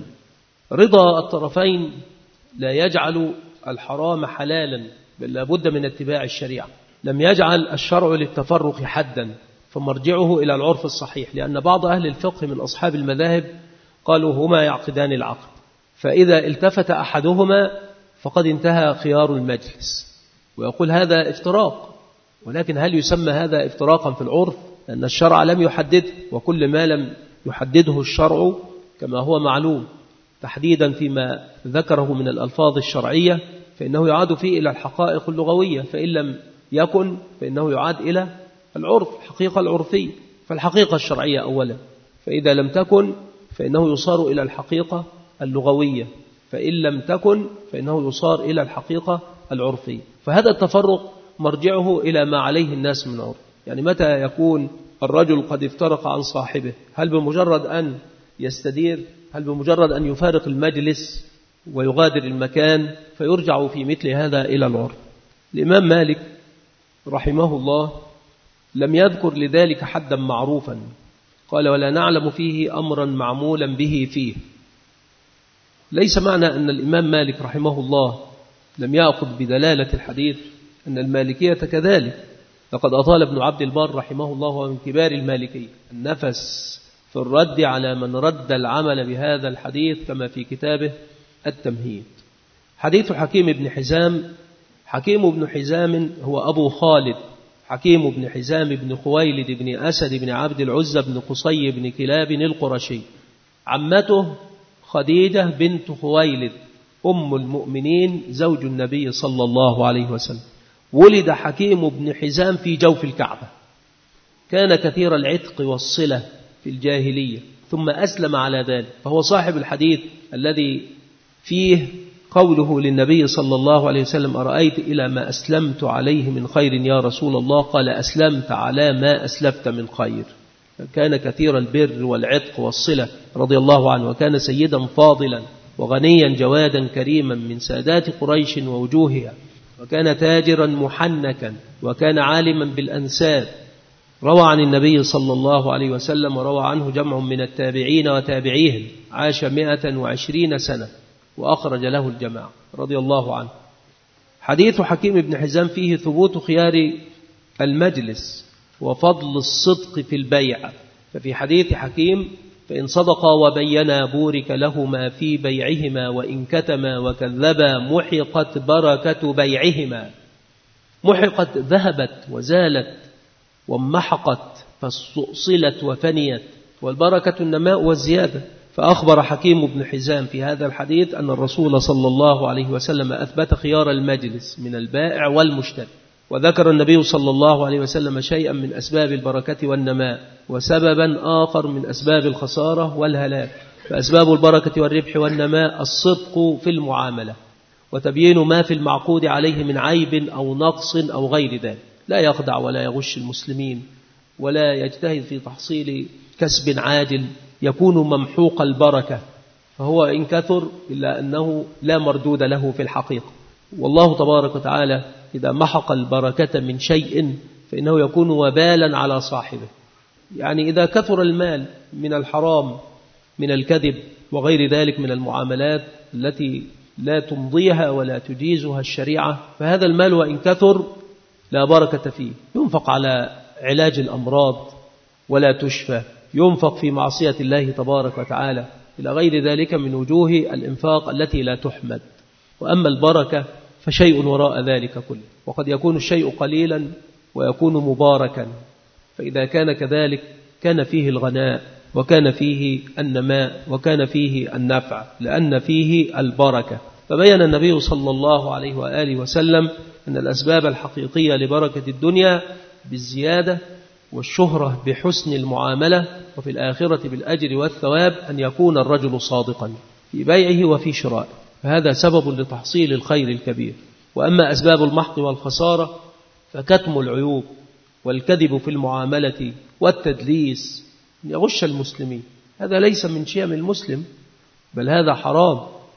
رضا الطرفين لا يجعل الحرام حلالا، بل لابد من اتباع الشريعة. لم يجعل الشرع للتفرق حدا، فمرجعه إلى العرف الصحيح، لأن بعض أهل الفقه من أصحاب المذاهب قالوا هما يعقدان العقد، فإذا التفت أحدهما فقد انتهى خيار المجلس، ويقول هذا افتراق. ولكن هل يسمى هذا افتراقا في العرف؟ لأن الشرع لم يحدده، وكل ما لم يحدده الشرع كما هو معلوم تحديدا فيما ذكره من الألفاظ الشرعية فإنه يعاد فيه إلى الحقائق اللغوية، فإن لم يكن فإنه يعاد إلى العرف، الحقيقة العرفية، فالحقيقة الشرعية أولا، فإذا لم تكن فإنه يصار إلى الحقيقة اللغوية، فإن لم تكن فإنه يصار إلى الحقيقة العرفية. فهذا التفرق مرجعه إلى ما عليه الناس من عرف. يعني متى يكون الرجل قد افترق عن صاحبه؟ هل بمجرد أن يستدير؟ هل بمجرد أن يفارق المجلس ويغادر المكان؟ فيرجع في مثل هذا إلى العرف. الإمام مالك رحمه الله لم يذكر لذلك حدا معروفا، قال ولا نعلم فيه أمرا معمولا به فيه. ليس معنى أن الإمام مالك رحمه الله لم يأخذ بدلالة الحديث أن المالكية كذلك. لقد أطال ابن عبد البر رحمه الله ومن كبار المالكية النفس في الرد على من رد العمل بهذا الحديث كما في كتابه التمهيد. حديث حكيم بن حزام. حكيم بن حزام هو أبو خالد حكيم بن حزام بن خويلد بن أسد بن عبد العزى بن قصي بن كلاب القرشي. عمته خديجة بنت خويلد أم المؤمنين زوج النبي صلى الله عليه وسلم. ولد حكيم بن حزام في جوف الكعبة، كان كثير العتق والصلة في الجاهلية، ثم أسلم على ذلك، فهو صاحب الحديث الذي فيه قوله للنبي صلى الله عليه وسلم أرأيت إلى ما أسلمت عليه من خير يا رسول الله؟ قال أسلمت على ما أسلفت من خير. كان كثير البر والعتق والصلة رضي الله عنه، وكان سيدا فاضلا وغنيا جوادا كريما من سادات قريش ووجوهها، وكان تاجرا محنكا، وكان عالما بالأنساب، روى عن النبي صلى الله عليه وسلم، وروى عنه جمع من التابعين وتابعيهم، عاش 120 سنة وأخرج له الجماعة رضي الله عنه. حديث حكيم بن حزام فيه ثبوت خيار المجلس وفضل الصدق في البيع. ففي حديث حكيم: فإن صدقا وبينا بورك لهما في بيعهما، وإن كتما وكذبا محقت بركة بيعهما. محقت ذهبت وزالت ومحقت فاستؤصلت وفنيت، والبركة النماء والزيادة. فأخبر حكيم بن حزام في هذا الحديث أن الرسول صلى الله عليه وسلم أثبت خيار المجلس من البائع والمشتري. وذكر النبي صلى الله عليه وسلم شيئا من أسباب البركة والنماء، وسببا آخر من أسباب الخسارة والهلاك. فأسباب البركة والربح والنماء الصدق في المعاملة، وتبيين ما في المعقود عليه من عيب أو نقص أو غير ذلك. لا يخدع ولا يغش المسلمين، ولا يجتهد في تحصيل كسب عاجل يكون ممحوق البركة، فهو إن كثر إلا أنه لا مردود له في الحقيقة. والله تبارك وتعالى إذا محق البركة من شيء فإنه يكون وبالا على صاحبه. يعني إذا كثر المال من الحرام من الكذب وغير ذلك من المعاملات التي لا تمضيها ولا تجيزها الشريعة، فهذا المال وإن كثر لا بركة فيه. ينفق على علاج الأمراض ولا تشفى، ينفق في معصية الله تبارك وتعالى، إلى غير ذلك من وجوه الإنفاق التي لا تحمد. وأما البركة فشيء وراء ذلك كله، وقد يكون الشيء قليلا ويكون مباركا، فإذا كان كذلك كان فيه الغناء وكان فيه النماء وكان فيه النفع، لأن فيه البركة. فبين النبي صلى الله عليه وآله وسلم أن الأسباب الحقيقية لبركة الدنيا بالزيادة والشهرة بحسن المعاملة، وفي الآخرة بالأجر والثواب أن يكون الرجل صادقا في بيعه وفي شرائه، فهذا سبب لتحصيل الخير الكبير. وأما أسباب المحق والخسارة فكتم العيوب والكذب في المعاملة والتدليس، يغش المسلمين، هذا ليس من شيم المسلم، بل هذا حرام.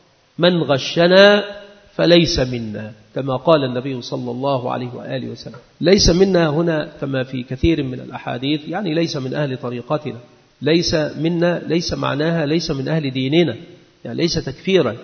من غشنا فليس منا، كما قال النبي صلى الله عليه وآله وسلم. ليس منا هنا كما في كثير من الأحاديث يعني ليس من أهل طريقتنا، ليس منا ليس معناها ليس من أهل ديننا، يعني ليس تكفيرا،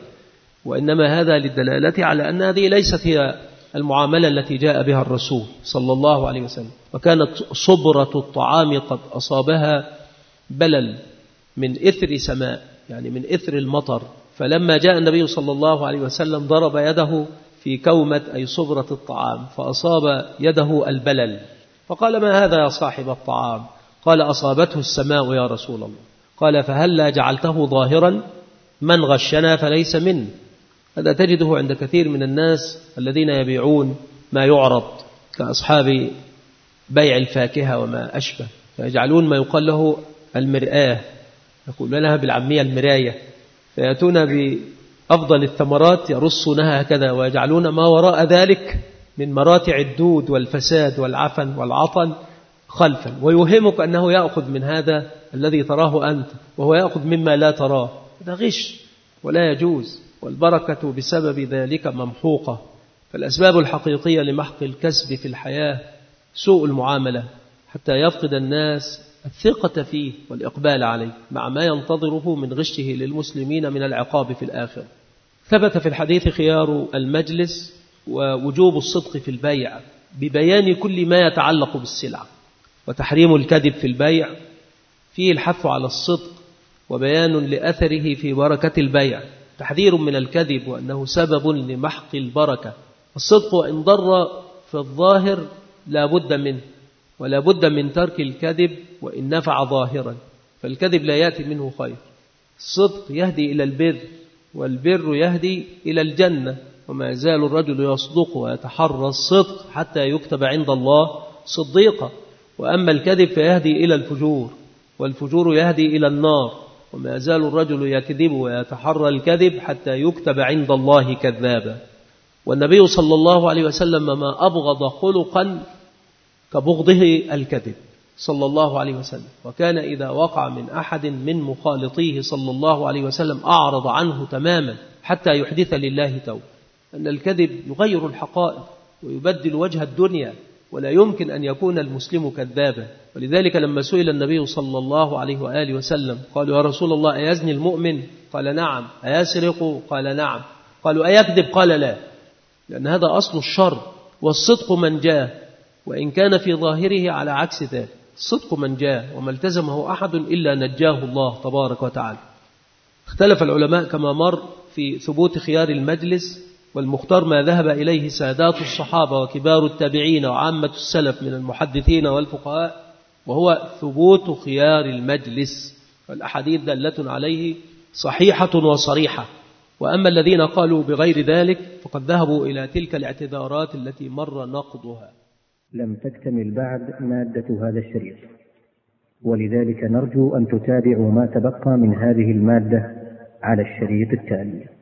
وإنما هذا للدلالة على أن هذه ليست هي المعاملة التي جاء بها الرسول صلى الله عليه وسلم. وكانت صبرة الطعام قد أصابها بلل من إثر سماء، يعني من إثر المطر، فلما جاء النبي صلى الله عليه وسلم ضرب يده في كومة أي صبرة الطعام فأصاب يده البلل، فقال: ما هذا يا صاحب الطعام؟ قال: أصابته السماء يا رسول الله. قال: فهلا جعلته ظاهرا؟ من غشنا فليس منه. هذا تجده عند كثير من الناس الذين يبيعون ما يعرض كأصحاب بيع الفاكهة وما أشبه، فيجعلون ما يقال له المرآة، يقول لها بالعامية المراية، فيأتون بأفضل الثمرات يرصونها هكذا ويجعلون ما وراء ذلك من مراتع الدود والفساد والعفن والعطن خلفا، ويوهمك أنه يأخذ من هذا الذي تراه أنت وهو يأخذ مما لا تراه. هذا غش ولا يجوز، والبركة بسبب ذلك ممحوقة. فالأسباب الحقيقية لمحق الكسب في الحياة سوء المعاملة، حتى يفقد الناس الثقة فيه والإقبال عليه، مع ما ينتظره من غشه للمسلمين من العقاب في الآخرة. ثبت في الحديث خيار المجلس ووجوب الصدق في البيع ببيان كل ما يتعلق بالسلعة، وتحريم الكذب في البيع، فيه الحث على الصدق وبيان لأثره في بركة البيع، تحذير من الكذب وأنه سبب لمحق البركة. الصدق وإن ضر في الظاهر لا بد منه، ولا بد من ترك الكذب وإن نفع ظاهرا، فالكذب لا يأتي منه خير. الصدق يهدي إلى البر، والبر يهدي إلى الجنة، وما يزال الرجل يصدق ويتحرى الصدق حتى يكتب عند الله صديقا. وأما الكذب فيهدي إلى الفجور، والفجور يهدي إلى النار، وما يزال الرجل يكذب ويتحرى الكذب حتى يكتب عند الله كذابا. والنبي صلى الله عليه وسلم ما أبغض خلقا كبغضه الكذب صلى الله عليه وسلم، وكان إذا وقع من أحد من مخالطيه صلى الله عليه وسلم أعرض عنه تماما حتى يحدث لله توبة. أن الكذب يغير الحقائق ويبدل وجه الدنيا، ولا يمكن أن يكون المسلم كذابا. ولذلك لما سئل النبي صلى الله عليه وآله وسلم قالوا يا رسول الله أيزني المؤمن؟ قال نعم. أيسرق؟ قال نعم. قالوا أيكذب؟ قال لا. لأن هذا أصل الشر. والصدق من جاء وإن كان في ظاهره على عكس ذلك. الصدق من جاء وما التزمه أحد إلا نجاه الله تبارك وتعالى. اختلف العلماء كما مر في ثبوت خيار المجلس، والمختار ما ذهب إليه سادات الصحابة وكبار التابعين وعامة السلف من المحدثين والفقهاء، وهو ثبوت خيار المجلس، والأحاديث دالة عليه صحيحة وصريحة. وأما الذين قالوا بغير ذلك فقد ذهبوا إلى تلك الاعتذارات التي مر نقضها. لم تكتمل بعد مادة هذا الشريط، ولذلك نرجو أن تتابعوا ما تبقى من هذه المادة على الشريط التالي.